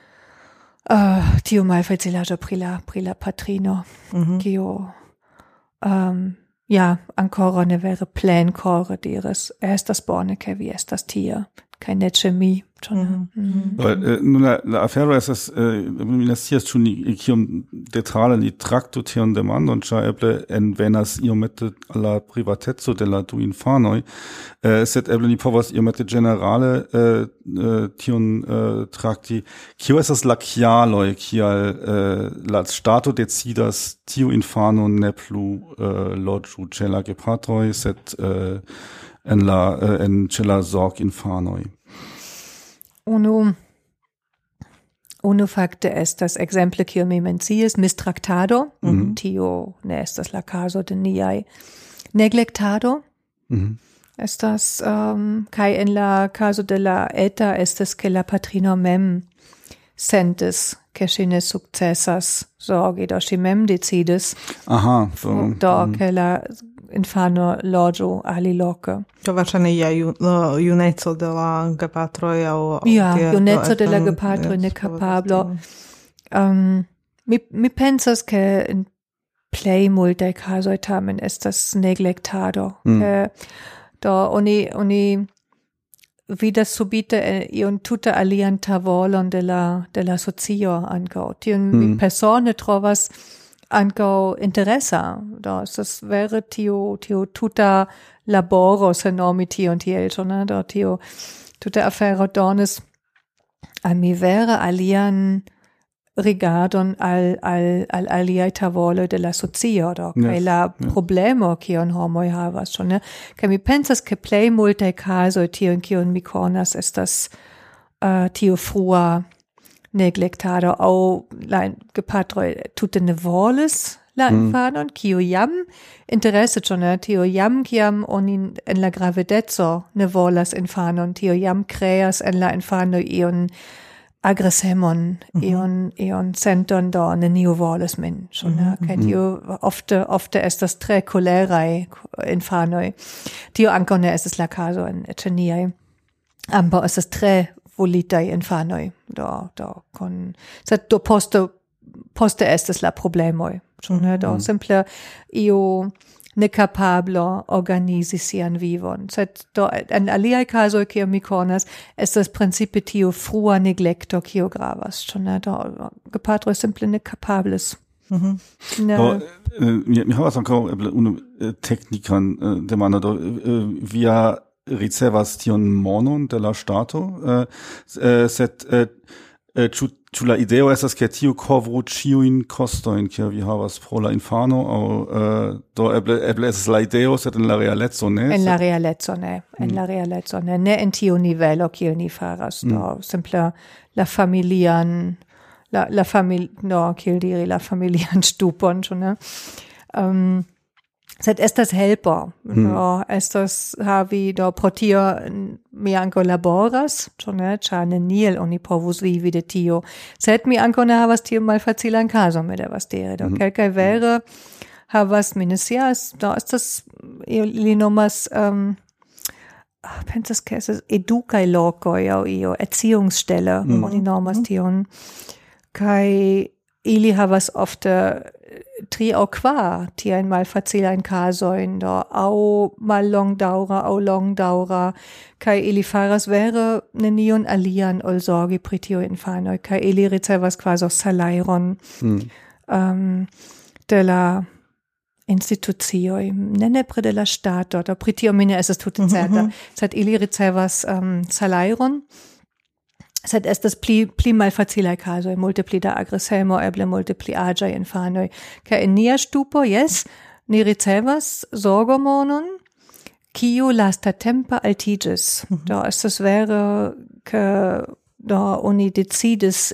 Uh, tiu malfacilage pri la, pri la patrino, mm-hmm. kiu, um, ja, ancora ne vere plenkore diris, estas bone, ke vi estas tie, kaj ne ĉe mi. Mm-hmm. Mm-hmm. Nun la, la afero estas eh, mi ne scias ĉu ni kiom detale ni traktu tion demandon, ĉar eble envenas iomete al la privateco de la du infanoj, eh, sed eble ni povas iomete ĝenerale eh, eh, tion eh, trakti. Kio estas la kialoj, kial eh, la ŝtato decidas tiu infano ne plu eh, loĝu ĉe la gepatroj, sed eh, en la eh, en ĉe la zorginfanoj? Unu, unu facte estas exemple kiu mi menciis, mistraktado, mm-hmm. tio ne estas la caso de niaj. Neglektado, mm-hmm. estas, um, kaj en la caso de la eta estas ke la patrino mem sentis ke ŝi ne sukcesas zorgi, do ŝi mem decidis, aha, so, do ke la infano loĝu aliloke. To verŝajne ja juneco de la gepatroj aŭ ja, juneco de la gepatroj ne kapablo. Um, mi, mi pensas ke in plej multaj kazoj tamen estas neglektado. Mm. Ke, do oni oni vidas subite iun tute alian tavolon de la de la socio ankaŭ. Tion mm. mi persone trovas ankaŭ interesa, do estas vere tiu tiu tuta laboro se nomi tion tiel, ĉu ne? Do tiu tuta afero donis al mi vere alian rigardon al al al aliaj tavoloj de la socio, do kaj la problemo kion homoj havas, ĉu ne? Kaj mi pensas ke plej multaj kazoj tion kiun mi konas estas uh, tiu frua neglektado au la gepatroj tute ne volis la infanon, mm. kiu jam interese ĉu ne, tio jam kiam oni en la gravedeco ne volas infanon, tio jam kreas en la infano iun agresemon, mm-hmm. iun, iun senton do neniu volis min, ĉu ne, mm-hmm. kaj tio ofte, ofte estas tre koleraj infanoj. Tio ankaŭ ne estas la kazo en ĉe niaj. Ambaŭ estas tre volitaj infanoj, do, do, con, sed do poste, poste estes la problemoj, ĉu ne, do, mm. simple io nekapablo organizi sian vivon, sed do, en aliaj kazoj, kiam mi konas, estas principe tiu frua neglekto, kio gravas, ĉu ne, do, gepatroj simple nekapablis. Mhm. Ne. Do, eh, mi, mi havas ankaŭ eble unu eh, teknikan eh, demando, do, eh, via ricevas tion monon de la stato, eh, eh, sed eh, eh, ĉu ĉu la ideo estas ke tio kovru ĉiujn kostojn, kiel vi havas pro la infano, aŭ uh, do eble eble estas la ideo, sed en la realeco ne? En la realeco ne, en mm. la realeco ne, ne en tiu nivelo kiel ni faras, mm. do simple la familian, la la famil, no, kiel diri, la familian stupon, ĉu ne? Um, sed estas helpo, mm. do estas havi do pro tio mi anko laboras, ĉu ne, ĉar neniel oni povus vivi de tio, sed mi anko ne havas tiom malfacilan kazon, mi devas diri, do mm. kelkaj vere havas mi ne scias, do estas ili nomas um, pensas ke estas edukaj lokoj aŭ io erziehungsstelle, mm. oni nomas tion, kaj ili havas ofte tri aŭ kvar tiajn malfacilajn kazojn, do aŭ mallongdaŭra aŭ longdaŭra, kaj ili faras vere nenion alian ol zorgi pri tiuj infanoj, kaj ili ricevas kvazaŭ salajron mm. um, de la institucioj, ne nepre de la ŝtato, do pri tio mi ne estas tute certa, sed ili ricevas um, salajron, sed estas pli pli malfacilaj kazoj, multe pli da agresemo, eble multe pli aĝaj infanoj, kaj en nia ŝtupo, jes, ni ricevas zorgomonon, kiu lastatempe altiĝis. Mm-hmm. Do estas vere, ke do oni decidis,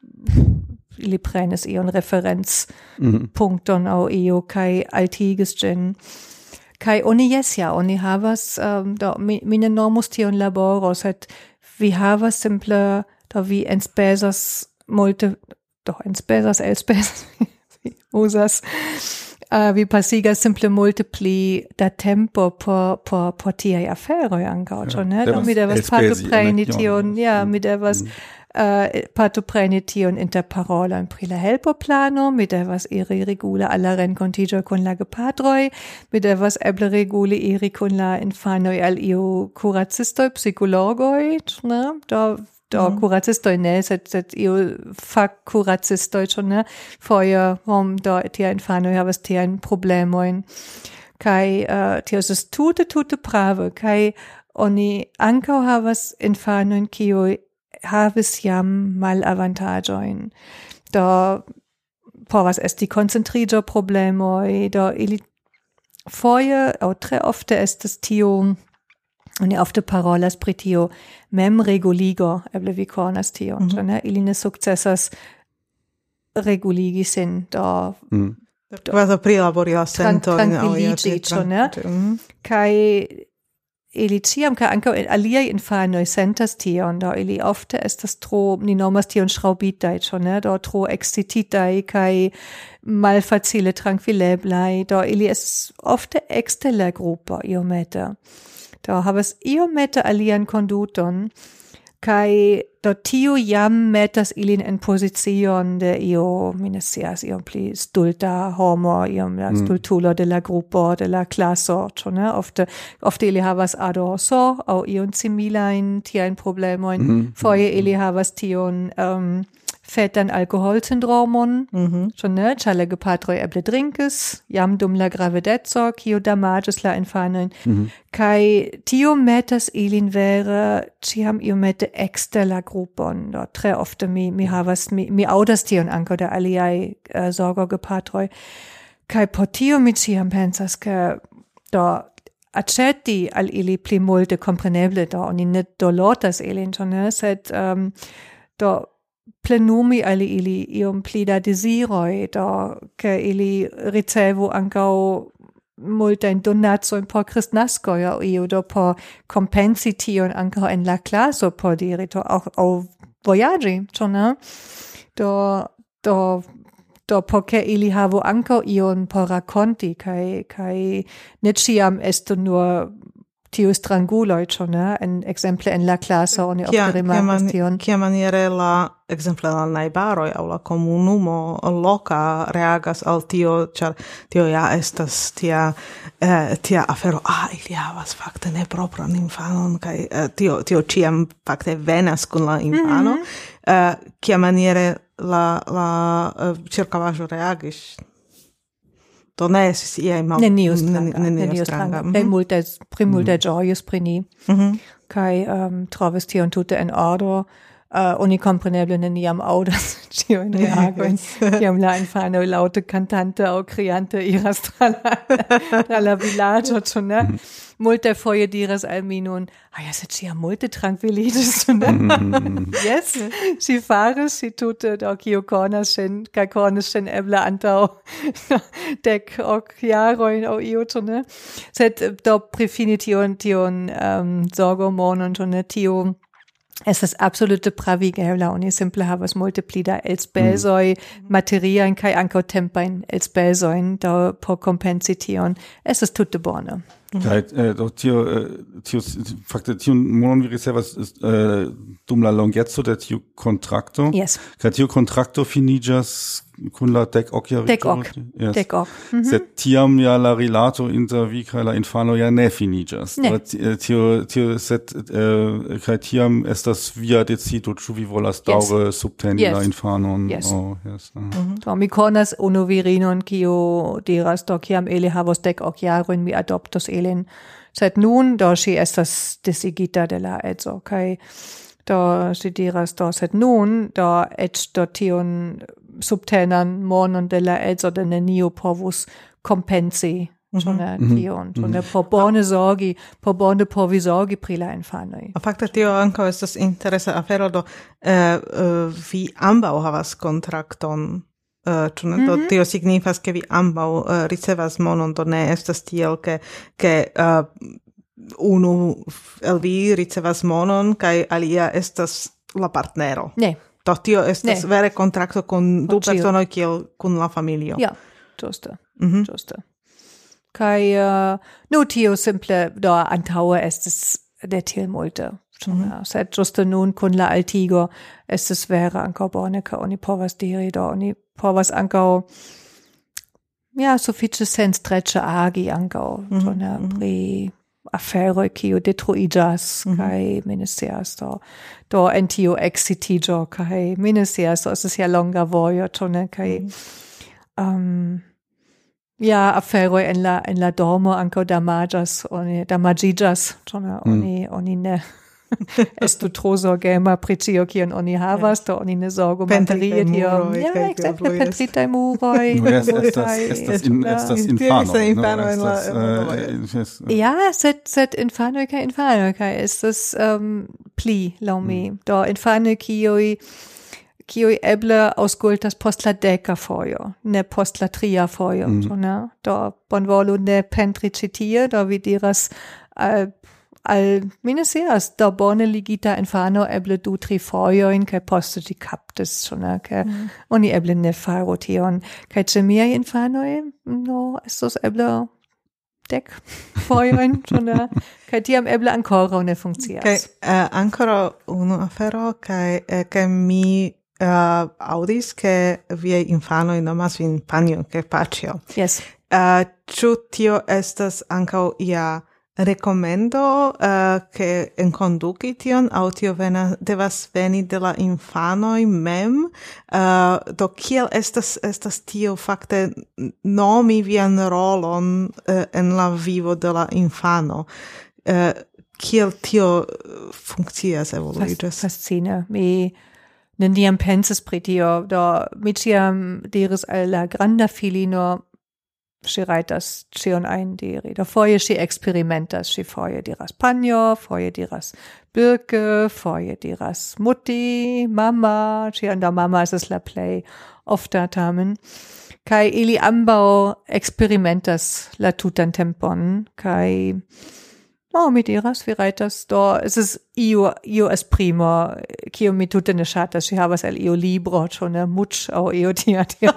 ili prenis ion referenzpunkton aŭ io, kaj altigis ĝin. Kaj oni jes ja, oni havas, um, do mi, mi ne normus tion laboro, sed vi havas simple, do vi enspezas multe, do enspezas, elspezas, vi usas, uh, vi pasigas simple multe pli da tempo por, por, por tiaj aferoj ankaŭ, ĉu ne? Do mi devas partopreni tion, ja, mi devas uh, partopreni tion interparolojn pri la helpoplano, mi devas iri regule al la renkontiĝoj kun la gepatroj, mi devas eble regule iri kun la infanoj al iu kuracistoj, psikologoj, ne? Do do mm. kuracistoj ne, sed, sed iu fakkuracistoj, ĉu ne? Foje, um, do tia infanoj havas tiajn problemojn, kaj uh, tio estas tute, tute prave, kaj oni ankaŭ havas infanojn, kiuj havis jam malavantaĝojn. Do povas esti koncentriĝo problemoj, do ili foje aŭ tre ofte estas tio, oni ofte parolas pri tio memreguligo, eble vi konas tion, mm-hmm. ne? Ili ne sukcesas reguligi sin, do mm. Kvazaŭ prilabori la sentojn aŭ trankviliĝi, ĉu ne? Kaj ili ciam, kaj ankaŭ aliaj infanoj sentas tion, do ili ofte estas tro, ni nomas tion ŝraŭbitaj, ĉu ne? Do tro ekscititaj kaj malfacile trankvileblaj, do ili estas ofte ekster la grupo iomete. Do havas iomete alian konduton, kaj do tio jam metas ilin en pozicion de io, mi ne scias, iom pli stulta homo, iom la stultulo de la grupo, de la klaso, ĉu ne? Ofte, ofte ili havas adorso, aŭ ion similajn tiajn problemojn, mm. foje ili havas tion um, fetan alkoholsyndromon, mm-hmm. ĉu ne? Ĉar la gepatroj eble drinkis, jam dum la gravedeco, kio damaĝis la infanojn, mm-hmm. kaj tio metas ilin vere ĉiam iomete ekster la grupon. Do tre ofte mi, mi havas, mi, mi aŭdas tion ankaŭ de aliaj uh, zorgogepatroj. Kaj por tio mi ĉiam pensas, ke do aĉeti al ili pli multe kompreneble, do oni ne dolotas ilin, ĉu ne? Sed um, do plenumi al ili iom pli da desiroj, do ke ili ricevu ankaŭ multajn donacojn por kristnaskoj aŭ io, do por kompensi tion ankaŭ en la klaso, por diri, do aŭ vojaĝi, ĉu ne? Do, do, do por ke ili havu ankaŭ ion por rakonti, kaj kaj ne ĉiam estu nur tiu stranguloj, ĉu ne? En ekzemple en la klaso oni ofte rimarkas tion. Kiamaniere la ekzemple la najbaroj aŭ la komunumo loka reagas al tio, ĉar tio ja estas tia eh, tia afero, ah, ili havas fakte nepropran infanon, kaj eh, tio tio ĉiam fakte venas kun la infano. Mm-hmm. Eh, kiamaniere la la uh, ĉirkaŭaĵo reagis? Do ne estis iaj mal... Neniu stranga. Neniu stranga. Plej multe, pri multe ĝojis pri ni. Kaj um, trovis tion tute en ordo. Uh, oni compreneble neniam audas cio in reago, iam la infano laute cantante au criante iras tra la, tra la villaggio, cio ne? Multe foie diras al mi nun, ah ja, se cia multe tranquillitis, cio ne? Yes, si faris, si tute, do cio conas sen, ca conas sen eble antau dec hoc jaroin au io, cio ne? Sed do prefini tion, tion um, sorgo monon, cio ne, tio es ist absolute pravigebla, oni simple havas multe pli da elspezoj, mm. materiajn kaj ankaŭ tempajn elspezojn da por kompensi tion. Es ist tute bone. Kaj eh, do tio eh, tio fakte tion monon vi ricevas eh, dum la longeco de tiu kontrakto. Yes. Kaj tiu kontrakto finiĝas kun la dek ok jarito. Dek ok. Yes. Dek ok. Mm-hmm. Sed tiam ja la rilato inter vi kaj la infano ja ne finiĝas. Ne. Tio tio sed eh, kaj tiam estas via decido ĉu vi volas daŭre yes. subteni yes. la infanon. Yes. Oh, yes. Uh. Mm-hmm. Do mi konas unu virinon kiu diras do kiam ili havos dek ok jarojn mi adoptos ilin. Sed nun do ŝi estas disigita de la edzo kaj do ŝi diras do sed nun do eĉ do tion subtenan monon de la edzo de neniu povus kompensi Sånne tion, sånne por bone zorgi, por bone povi zorgi pri la infanoj. Fakte tio ankaŭ estas interesa afero do eh, uh, vi ambaŭ havas kontrakton. Uh, ĉu ne? Do tio signifas ke vi ambaŭ uh, ricevas monon, do ne estas tiel ke ke uh, unu el vi ricevas monon kaj alia estas la partnero. Ne. Do tio estas ne. vere kontrakto kun du personoj kiel kun la familio. Ja, ĝuste, mm-hmm. ĝuste. Kai uh, nu tio simple do antaŭe estis de tiel multe. Mm-hmm. Sed ĝuste nun kun la altigo estis vere ankaŭ bone, ke oni povas diri do oni povas ankaŭ ja sufiĉe senstreĉe agi ankaŭ mm-hmm. pri aferoj kiu detruiĝas mm-hmm. kaj mi ne scias do do en tio ekscitiĝo kaj mi ne scias do estas ja longa vojo ĉu ne kaj um, ja, aferoj en la en la dormo ankaŭ damaĝas, oni damaĝiĝas, ĉu ne? Oni oni ne estu tro zorgema pri tio, kion oni havas, do oni ne zorgu materie tiom. Ja, ekzemple pentritaj muroj. Estas infano. Ja, sed sed infanoj kaj infanoj kaj estas pli laŭ mi. Do infanoj kiuj kiuj eble aŭskultas post la deka fojo, ne post la tria fojo, mm. ne? Do bonvolu ne pentri ĉi tie, do vi diras al, al mi ne scias, do bone ligita infano eble du tri fojojn kaj poste ĝi kaptis, ne? Kaj mm. oni eble ne faru tion. Kaj ĉe miaj infanoj, no, estos eble dek fojojn, ne? Kaj tiam eble ankoraŭ ne funkcias. Kaj uh, ankoraŭ unu afero, kaj uh, kaj mi Uh, audis che viei infanoi nomas vin panjo che pacio. Yes. Uh, Ĉu tio estas ankaŭ ia rekomendo uh, che enkonduki tion aŭ tio vena devas veni de la infanoj mem? Uh, do kiel estas estas tio fakte nomi vian rolon uh, en la vivo de la infano? Uh, kiel tio funkcias evoluiĝas? Fascine. Mi neniam pensis pri tio, do mi ĉiam diris al la granda filino, ŝi rajtas ĉion ajn diri. Do foje ŝi eksperimentas, ŝi foje diras panjo, foje diras Birke, foje diras mutti, mama, ĉiam do mama estas la plej ofta tamen. Kaj ili ambaŭ eksperimentas la tutan tempon, kaj oh, mi diras, vi rajtas, do es is io, io esprimo, kio mi tute ne ŝatas, ŝi havas el io libro, ĉu ne muĉ aŭ io tia tia.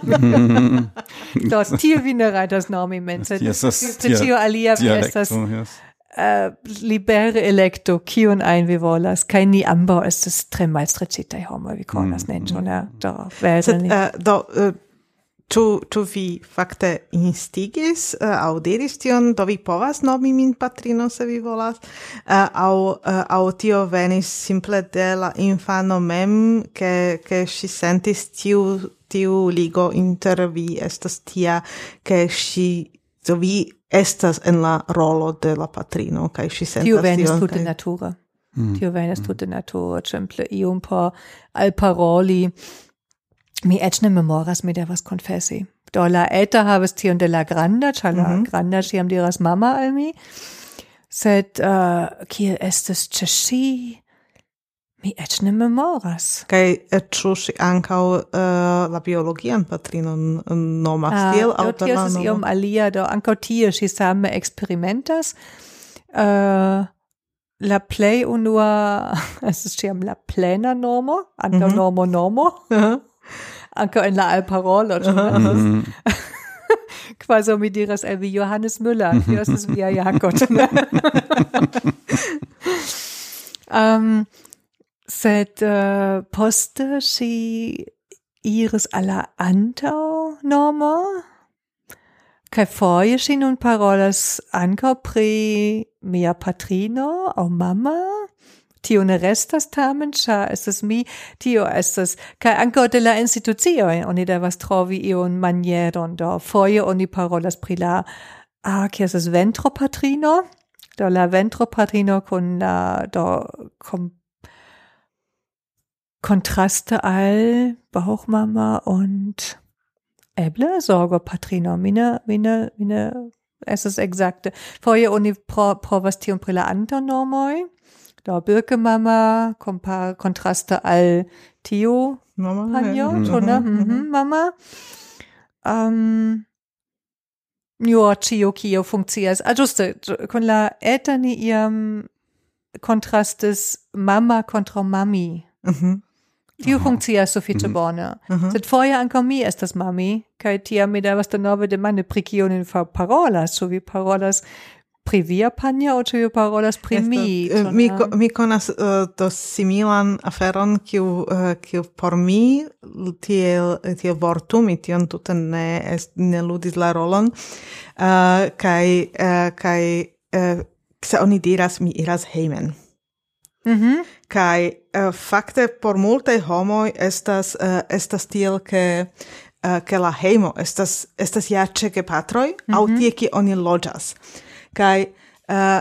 Do tio vi ne rajtas nomi mem, sed tio alia vi estas uh, libere elekto, kiun ajn vi volas, kaj ni ambaŭ estas tre malstreĉitaj homoj, vi konas ne, ĉu ne? Do vere ni. Do Ĉu ĉu vi fakte instigis uh, aŭ diris tion, do vi povas nomi min patrino se vi volas, uh, aŭ uh, aŭ tio venis simple de la infano mem, ke ke ŝi sentis tiu tiu ligo inter vi estas tia, ke ŝi do vi estas en la rolo de la patrino, kaj ŝi sentas tiu venis tion, tute natura. Mm. Tio venas mm. tute natura, exemple, iom por alparoli. Mi ec ne memoras mi devas confessi. Do la eta havis tion de la granda, ĉar la mm-hmm. granda ĉiam diras mama al mi. Sed uh, kiel estis ĉe ŝi, mi ec ne memoras. Kaj ĉu ŝi ankaŭ uh, la biologian patrinon nomas ah, tiel aŭ per la nomo? Do tio estas iom alia, do ankaŭ tie ŝi same eksperimentas. Uh, la plej unua, estas ĉiam la plena nomo, ankaŭ mm-hmm. nomo nomo. Uh-huh. Anche in la alparolo, uh-huh. Quasi mi diras el wie Johannes Müller, hier ist es via Jakob. um, sed uh, poste si iris alla antau nomo, kai foje si nun parolas ankaŭ pri mia patrino au mama, tio ne restas tamen, ĉar estas mi, tio estas, kaj ankaŭ de la institucioj oni devas trovi iun manieron, do foje oni parolas pri la, ah, kies estas ventropatrino, do la ventropatrino kun la, do, kom, kontraste al Bauchmama und eble Sorgopatrino, mine, mine, mine, es ist exakte. Foje oni pro, provas tion pri la antaŭnomoj, do Birke-Mama, kompar, kontraste al Tio, Mama, panjo, ja. mm-hmm. ne? Mm-hmm, Mama. Um, jo, Tio, Kio funkcias. Ah, giuste, con la eta ni iam kontrastes Mama kontra Mami. Mm-hmm. Tio funkcias sufiĉe bone. Mm-hmm. Sed foje ankaŭ mi estas Mami, kaj tiam mi devas denove demandi pri kio ni parolas, ĉu vi parolas pri via panjo, aŭ ĉu vi parolas pri mi? Uh, mi, mi konas uh, do similan aferon, kiu, uh, kiu por mi, tiel, tiel vortu, mi tion tute ne, ne ludis la rolon, uh, kaj, uh, kaj uh, se oni diras, mi iras hejmen. Mm-hmm. Kaj uh, fakte por multaj homoj estas, uh, estas tiel, ke uh, ke la hejmo estas, estas ja ĉe gepatroj, mm-hmm. aŭ tie, kie oni loĝas. Kaj uh,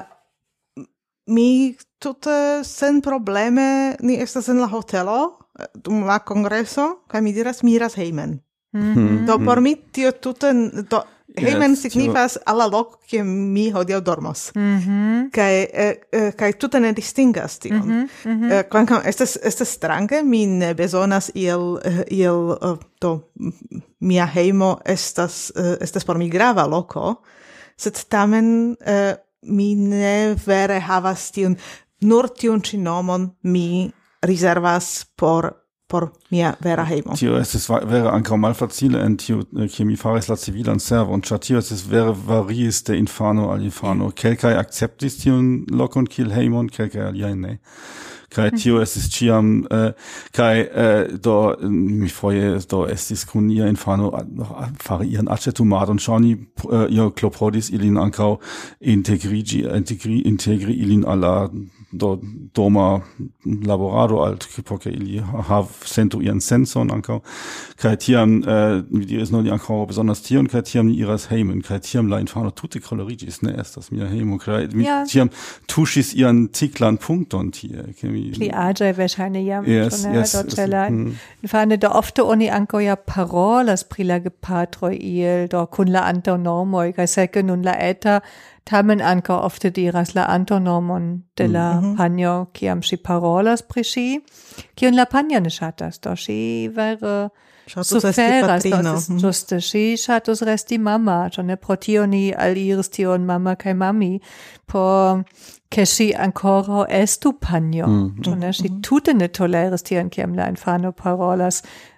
mi tute sen probleme ni estas en la hotelo dum la kongreso, kaj mi diras mi iras hejmen. Mm-hmm. Do por mi tio tute do hejmen yes, signifas al la loko kie mi hodiaŭ dormos. Mm-hmm. Kaj eh, kaj tute ne distingas tion. Mm-hmm. Mm-hmm. Eh, kvankam estas estas strange, mi ne bezonas iel iel uh, do mia hejmo estas uh, estas por mi grava loko. Sed tamen uh, mi ne vere havas tion, nur tion ĉi nomon mi rezervas por por mia vera hejmo. Tio estis vere ankaŭ malfacile en tiu, kie mi faris la civilan servon, ĉar tio estis vere variis de infano al infano. Kelkaj akceptis tiun lokon kiel hejmon, kelkaj aliaj ne. Kai tio estis ciam, uh, kai uh, do mi foje do estis kun ia infano fari ian acetumadon, ŝaŭni uh, io klopodis ilin ankaŭ integrigi, integri, integri ilin alla do doma laborado alt, poke ili hav sentu ian senson ankaŭ, kai tiam uh, mi diris nur ankaŭ besonders tion, kai tiam ni iras hejmen, kai tiam la infano tute kolerigis, ne estas mia hejmo, kai mi ja. tiam tuŝis ian ciklan punkton tie, ke mi pli aĝaj verŝajne jam yes, schon yes, dortela. Infane do ofte oni ankaŭ ja parolas pri la gepatroj iel do kun la antaŭnomoj, kaj seke nun la eta tamen ankaŭ ofte diras la antaŭnomon de la mm-hmm. panjo, kiam ŝi parolas pri ŝi, kiun la panjo ne ŝatas, do ŝi vere suferas, do ĝuste ŝi ŝatus resti mama, ĉar ne pro tio ni aliris tion mama kaj mami, por ke ŝi ankoraŭ estu panjo, ĉar ne ŝi tute ne toleris tion, kiam la infano parolas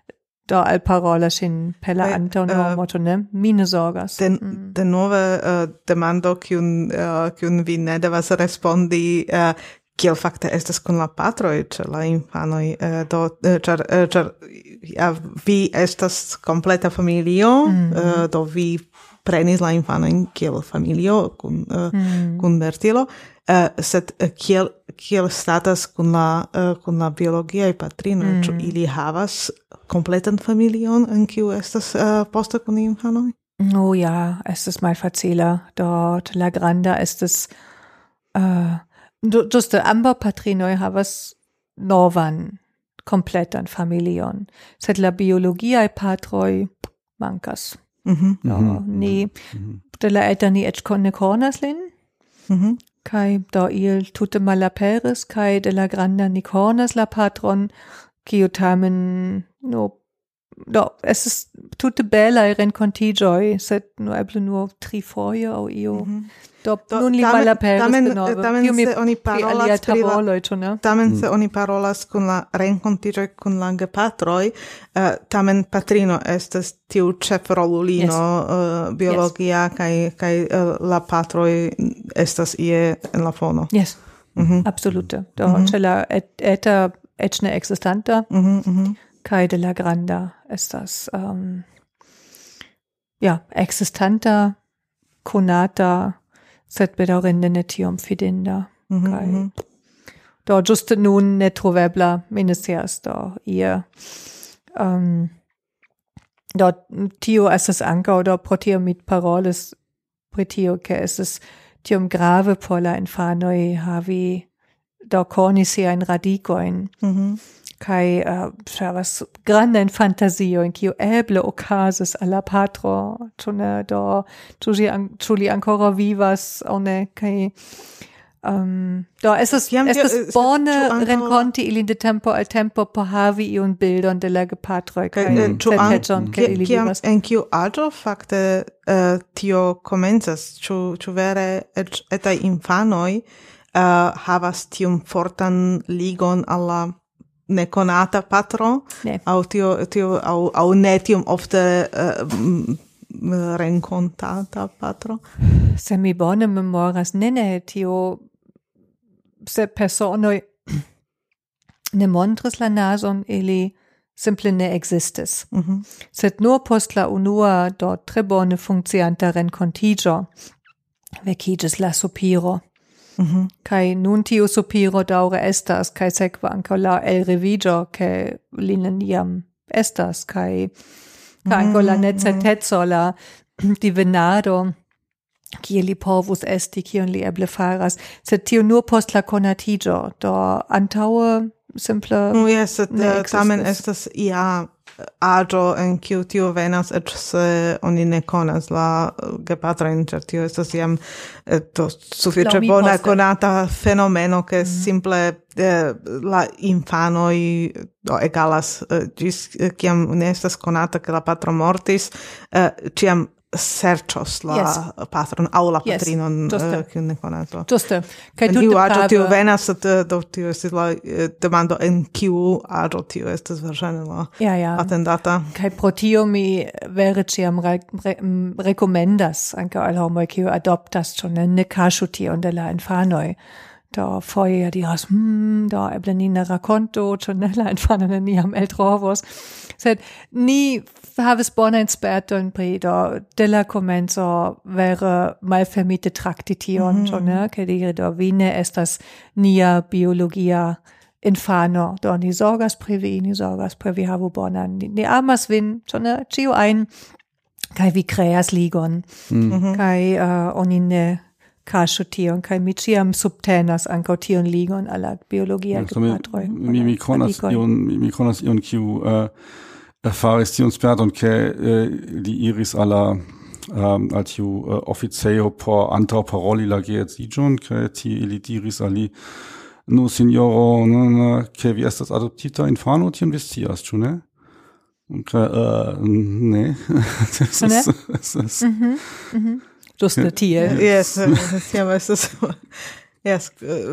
do al parola ŝin per la antaŭnomo, ĉu ne? Mi ne zorgas. Den, mm. denove uh, demando, kiun uh, kiun vi ne devas respondi, uh, kiel fakte estas kun la patroj ĉe la infanoj, uh, do ĉar uh, ĉar ja, vi estas kompleta familio, mm. uh, do vi prenis la infanojn kiel familio kun uh, mm. kun Bertilo, uh, sed uh, kiel kiel statas kun la uh, kun la biologiaj patrinoj, ĉu mm. ili havas kompletan familion en kiu estas uh, poste kun infanoj? Oh ja, es ist malfacila. Dort la granda ist es uh, Giusto, ambo patrinoi havas novan completan familion. Sed la biologia e patroi mancas. Mhm. No, mm-hmm. ni mm-hmm. de la eta ni ec ne cornas lin. Mhm. Kai do il tutte malaperis, kai de la granda ni cornas la patron, kiu tamen no do es ist tutte bella rencontigioi, sed no eble nur trifoje au io. Mm-hmm. Do, do nun li malaperis tamen, denove. Tamen se oni parolas pri la, tamen mm. se oni parolas kun la rencontigioi kun la gepatroi, uh, tamen patrino estas tiu ĉefrolulino yes. uh, biologia yes. kai kai uh, la patroi estas ie en la fono. Yes. Mm-hmm. Absolute. Do mm-hmm. ĉe la et, eta eĉ ne ekzistanta. Mhm. Mm Kai de la granda estas um, ja existanta conata sed bedaŭrinde ne tiom fidinda. Mm-hmm. Kai do juste nun ne trovebla minestias do ie um, do tio estas ankaŭ do pro tio mit paroles pri tio ke estas tiom grave por la infanoj havi do koni siajn radikojn. Mhm. Kai uh, havas grandan fantasio in kiu eble okazas al la patro, ĉu ne do ĉu ĝi an, ĉu li ankoraŭ vivas aŭ ne, kaj um, do estas estas bone renkonti ilin de tempo al tempo por havi iun bildon de la gepatroj kaj senteĝon ke ili vivas. En kiu aĝo fakte uh, tio komencas? Ĉu ĉu vere eĉ etaj infanoj uh, havas tiun fortan ligon al la neconata patro ne. au tio tio au au ne tiom ofte uh, rencontata patro se mi bone memoras ne ne tio se personoj ne montris la nason ili simple ne existis. Mm-hmm. Sed nur post la unua do tre bone funkcianta rencontigio vekiĝis la sopiro. Mm-hmm. Kai nun tiu sopiro daŭre estas kai sekva ankaŭ la elrevigio ke li neniam estas kai kai ankaŭ la necerteco la divenado kie li povus esti kion li eble faras, sed tio nur post la konatigio do antaŭe simple no, yes, uh, tamen estas ia aĝo en kiu tio venas eĉ se oni ne konas la gepatrojn, ĉar tio estas jam to sufiĉe bona konata fenomeno ke mm. simple eh, la infanoj do egalas eh, ĝis kiam ne estas konata ke la patro mortis, eh, ĉiam serĉos la yes. patron aŭ la yes. patrinon uh, kiu ne konas. Ĝuste. Kaj tute prave tio venas do tio estis la demando en kiu aĝo tio estas verŝajne la ja, ja. atendata. Kaj pro tio mi vere ĉiam re, re, rekomendas ankaŭ al homoj kiu adoptas ĉu ne kaŝu tion de la infanoj. Do foje ja diras, hmm, do eble ni ne rakonto, ĉu ne la infanoj neniam eltrovos. Sed ni havis bonajn spertojn pri do de la komenco vere malfermite trakti tion, ĉu ne, ke diri do vi ne estas nia biologia infano, do ni zorgas pri vi, ni zorgas pri vi havu bonan, ni, ni amas vin, ĉu ne, ĉiu ajn, kaj vi kreas ligon, mm. kaj uh, oni ne kaŝu tion, kaj mi ĉiam subtenas ankaŭ tion ligon al la biologia gepatroj. Mi mi konas ion mi konas ion kiu faris tion sperton ke li iris al la um, al tiu uh, oficejo por antaŭparoli la geedziĝon, kaj tie ili diris al li: "Nu, sinjoro, ke vi estas adoptita infano, tion vi scias, ĉu ne?" Okay, uh, ne. Das ne? Ist, das ist, mhm. Mhm. Giusto tie. Yes, siamo estas. Yes.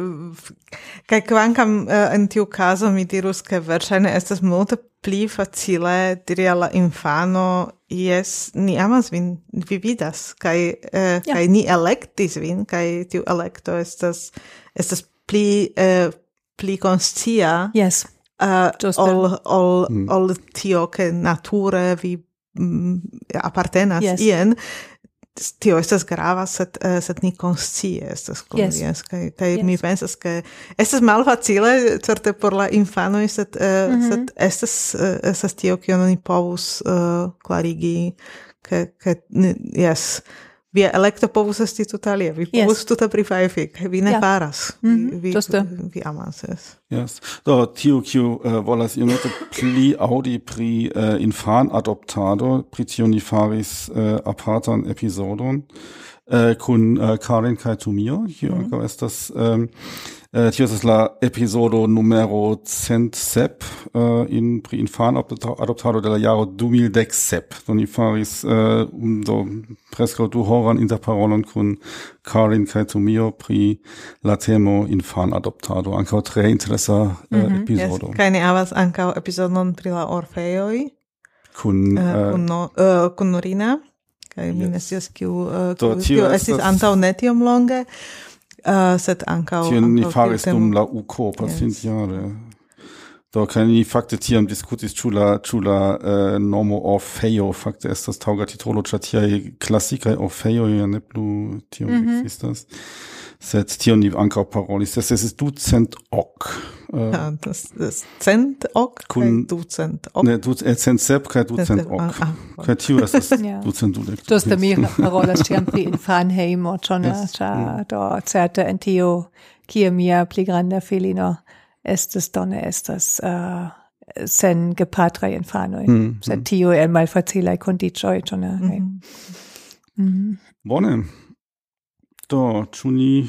Kaj kvankam en tiu caso mi dirus ke verŝajne estas multe pli facile diri al la infano: "Yes, ni amas vin, vi vidas, kaj uh, kaj ja. ni elektis vin, kaj tiu elekto estas estas pli uh, pli konscia." Yes. Uh, ol, ol, mm. ol tio ke nature vi mm, apartenas yes. ien, tio estas grava, sed, uh, sed ni konscie estas kun yes. yes. Kaj, kaj yes. mi pensas ke estas malfacile, certe por la infanoj, sed, uh, mm-hmm. sed estas, uh, estas tio kion oni povus uh, klarigi, ke, ke yes, via electo povus esti tutalia, vi povus yes. tuta prifaifi, kai vi ne yeah. faras, mm-hmm. vi, vi, vi amas es. Yes. Do, tiu kiu uh, volas ionote pli audi pri uh, infan adoptado, pri tio ni faris uh, apartan episodon, uh, kun uh, Karin kai Tumio, kiu mm-hmm. ankaŭ estas um, Uh, tio estas la epizodo numero cent sep uh, in pri infan adoptado de la jaro du mil dek sep. Do ni faris uh, um, do preskaŭ du horan interparolon kun Karin kaj Tumio pri la temo infan adoptado. Ankaŭ tre interesa uh, mm-hmm. epizodo. Yes. Kaj ni havas ankaŭ epizodon pri la orfeoj kun uh, uh, kun, no, uh, kun Norina. Kaj yes. mi ne scias kiu uh, kiu estis antaŭ ne tiom longe. Uh, sed ancao... Tio ni faris dum la U K O pasintjare. Do, kai ni fakte tiam diskutis ĉu la, ĉu la uh, nomo Orfeo fakte estas taŭga titolo, ĉar tiaj klasikaj Orfeoj ja ne plu tiom mm-hmm. ekzistas. Sed tion ni ankaŭ parolis. Das estis ducent ok. Uh, ja, das, das cent ok kaj ducent ok. Ne, du, eh, cent sep kaj ducent ok. Ah, ah, kaj tio estas ducent dudek. To ste mi parolas ĉiam pri infanhejmo, ĉar yes. do certe en tio, kie mia pli granda filino estis, do ne estas uh, sen gepatraj infanoj. Mm, sed mm. tio en malfacilaj kondiĉoj, ĉar ne. Mm. Mm. Bone. Do, ĉu ni...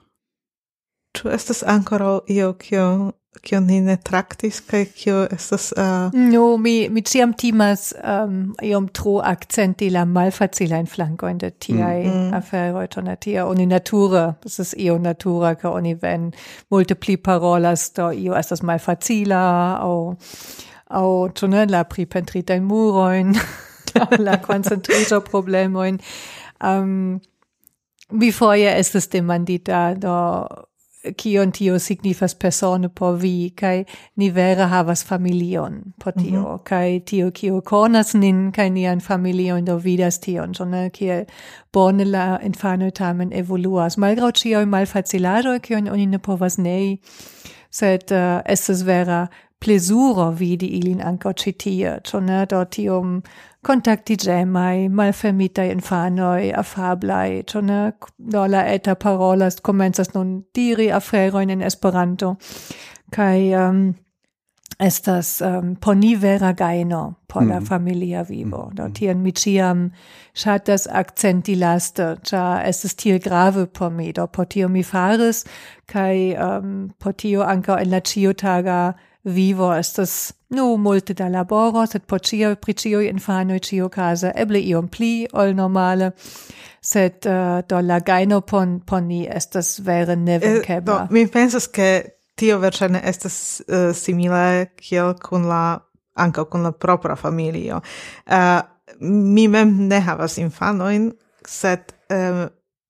Ĉu estas ankoraŭ io kio kio ni ne traktis kaj kio estas... Uh... No, mi, mi ĉiam timas um, iom tro akcenti la malfacilajn flankojn de tiaj mm. aferoj, ĉar tia oni nature, das ist io natura, ke oni ven multe pli parolas, do io estas malfacila, aŭ aŭ ĉu ne la pripentritajn murojn, la koncentriĝo-problemojn. Um, Vi foje estes demandita do kion tio signifas persone por vi, kaj ni vere havas familion por tio, mm-hmm. kaj tio kio konas nin kaj nian familion do vidas tion, ne kiel bone la infanoj tamen evoluas, malgraŭ ĉiuj malfacilaĵoj kiujn oni ne povas nei, sed uh, estes vera plezuro vidi ilin ankaŭ ĉi tie, ĉu ne do tiom kontaktiĝemaj, malfermitaj infanoj, afablaj, ĉu ne do la eta parolas komencas nun diri aferojn en Esperanto, kaj um, estas um, por ni vera gajno por mm. la familia vivo. Do tien mi ĉiam ŝatas akcenti laste, ĉar estas tiel grave por mi, do por tio mi faris, kaj um, por tio ankaŭ en la ĉiutaga vivo estas nu multe da laboro, sed por cio, pri cioi infanoi ĉiukaze eble iom pli ol normale, sed uh, do la gajno pon, pon ni estas vere nevenkebla. Eh, mi pensas ke tio verŝajne estas uh, simile kiel kun la ankaŭ kun la propra familio. Uh, mi mem ne havas infanojn, sed uh,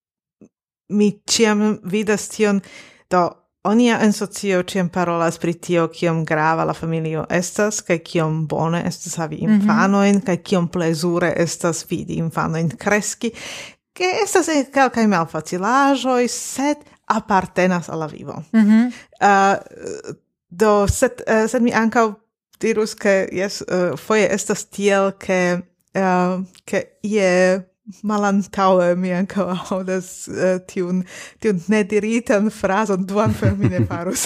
mi ĉiam vidas tion, do Onia en socio ciam parolas pri tio kiom grava la familio estas, kaj kiom bone estas havi infanoin, kaj kiom plezure estas vidi infanoin kreski, ke estas kelkaj malfacilaĵoj, sed apartenas al la vivo. Mm-hmm. Uh, do, sed, uh, sed mi ankaŭ dirus, ke yes, uh, foje estas tiel, ke uh, ke ie malantaŭe mi ankaŭ aŭdas uh, tiun tiun nediritan frazon duan per mi ne farus.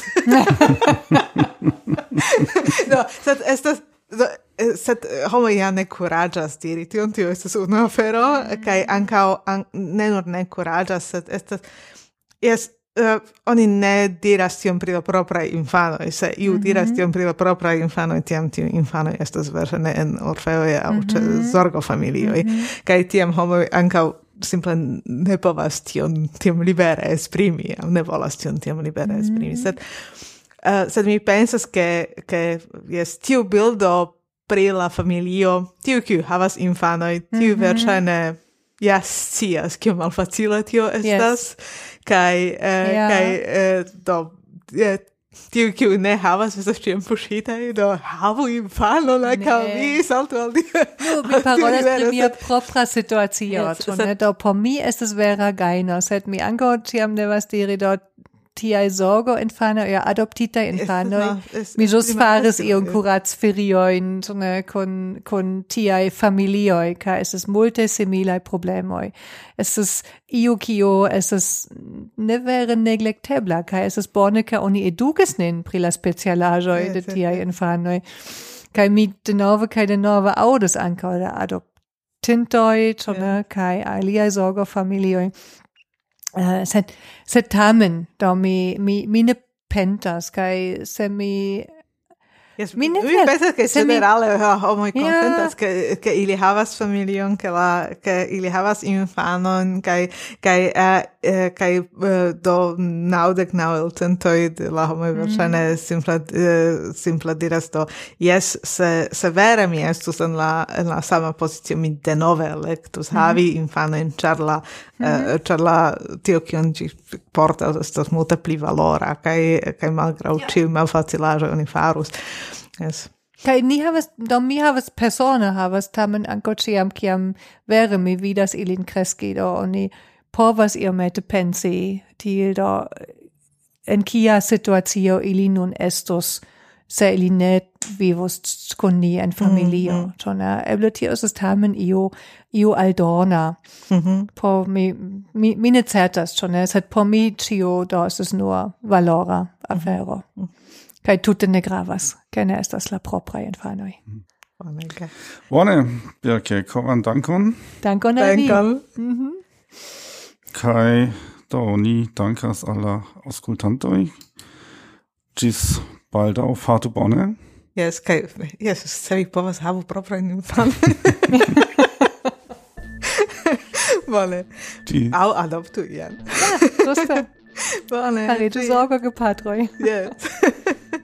No, sed estas do, sed homo ja ne kuraĝas diri tion, tio estas unu afero, kaj ankaŭ an, ne nur ne kuraĝas, sed estas yes, Uh, oni ne diras tion pri la propraj infanoj, se iu mm-hmm. diras tion pri la propraj infanoj, tiam tiu infanoj estas verŝajne en orfeoj aŭ ĉe mm-hmm. zorgofamilioj, mm-hmm. kaj tiam homoj ankaŭ simple ne povas tion tiom libere esprimi, aŭ ne volas tion tiom libere esprimi, mm-hmm. sed, uh, sed mi pensas ke, ke yes, tiu bildo pri la familio, tiu kiu havas infanoj, tiu mm-hmm. verŝajne ja scias kiom malfacile tio estas, yes. kaj eh, yeah. kaj eh, do eh, tiu kiu ne havas estas ĉiam puŝitaj, do havu infanon ankaŭ vi, saltu al dio. No, mi parolas pri mia propra situacio, yes, ne do por mi estas vera gajno, sed mi ankaŭ ĉiam devas diri do tiai sorgo infano ja adoptita infano mi just fares ion curats ferioin ne con con tiai familioi ca es es multe similai problemoi es es io kio es es ne vere neglectebla ca es es borneca oni eduques nin pri la specialajoi de tiai infanoi ca mi de nove ca de nove audes anca da adoptintoi ne ca aliai sorgo familioi Uh, set set tamen da mi mi mine pentas kai se mi yes, mi pensas che generale homo contentas che che ili havas familion che la che ili havas infanon kai kai kai do naudek naŭ centoj de la homo verŝajne simpla simpla diras do yes se se vere mi estus en la en la sama pozicio mi denove elektus havi infanon ĉar la ĉar la tio kion ĝi portas estas multe pli valora kaj kaj malgraŭ ĉiuj malfacilaĵoj oni farus. Yes. Kai ni havas do mi havas persone havas tamen ankaŭ ĉiam kiam vere mi vidas ilin kreski do oni povas iomete pensi tiel do en kia situacio ili nun estos se ili ne vivus kun ni en familio mm -hmm. Tona eble tio estas tamen io io aldona mm -hmm. por mi mi mi ne certas tona sed por mi tio do estas nur valora afero mm -hmm. Kai tutte ne gravas, kai ne estas la propraj infanoj. Bonege. Bone, Birke, koran dankon. Dankon al vi. Dankon. Kai do ni dankas al la aŭskultantoj. Ĝis baldaŭ, fartu bone. Yes, kai yes, se vi povas havu proprajn infanojn. Bone. Aŭ adoptu ian. Ja, ĝuste. Bone. Fariĝu zorgo gepatroj. Yes.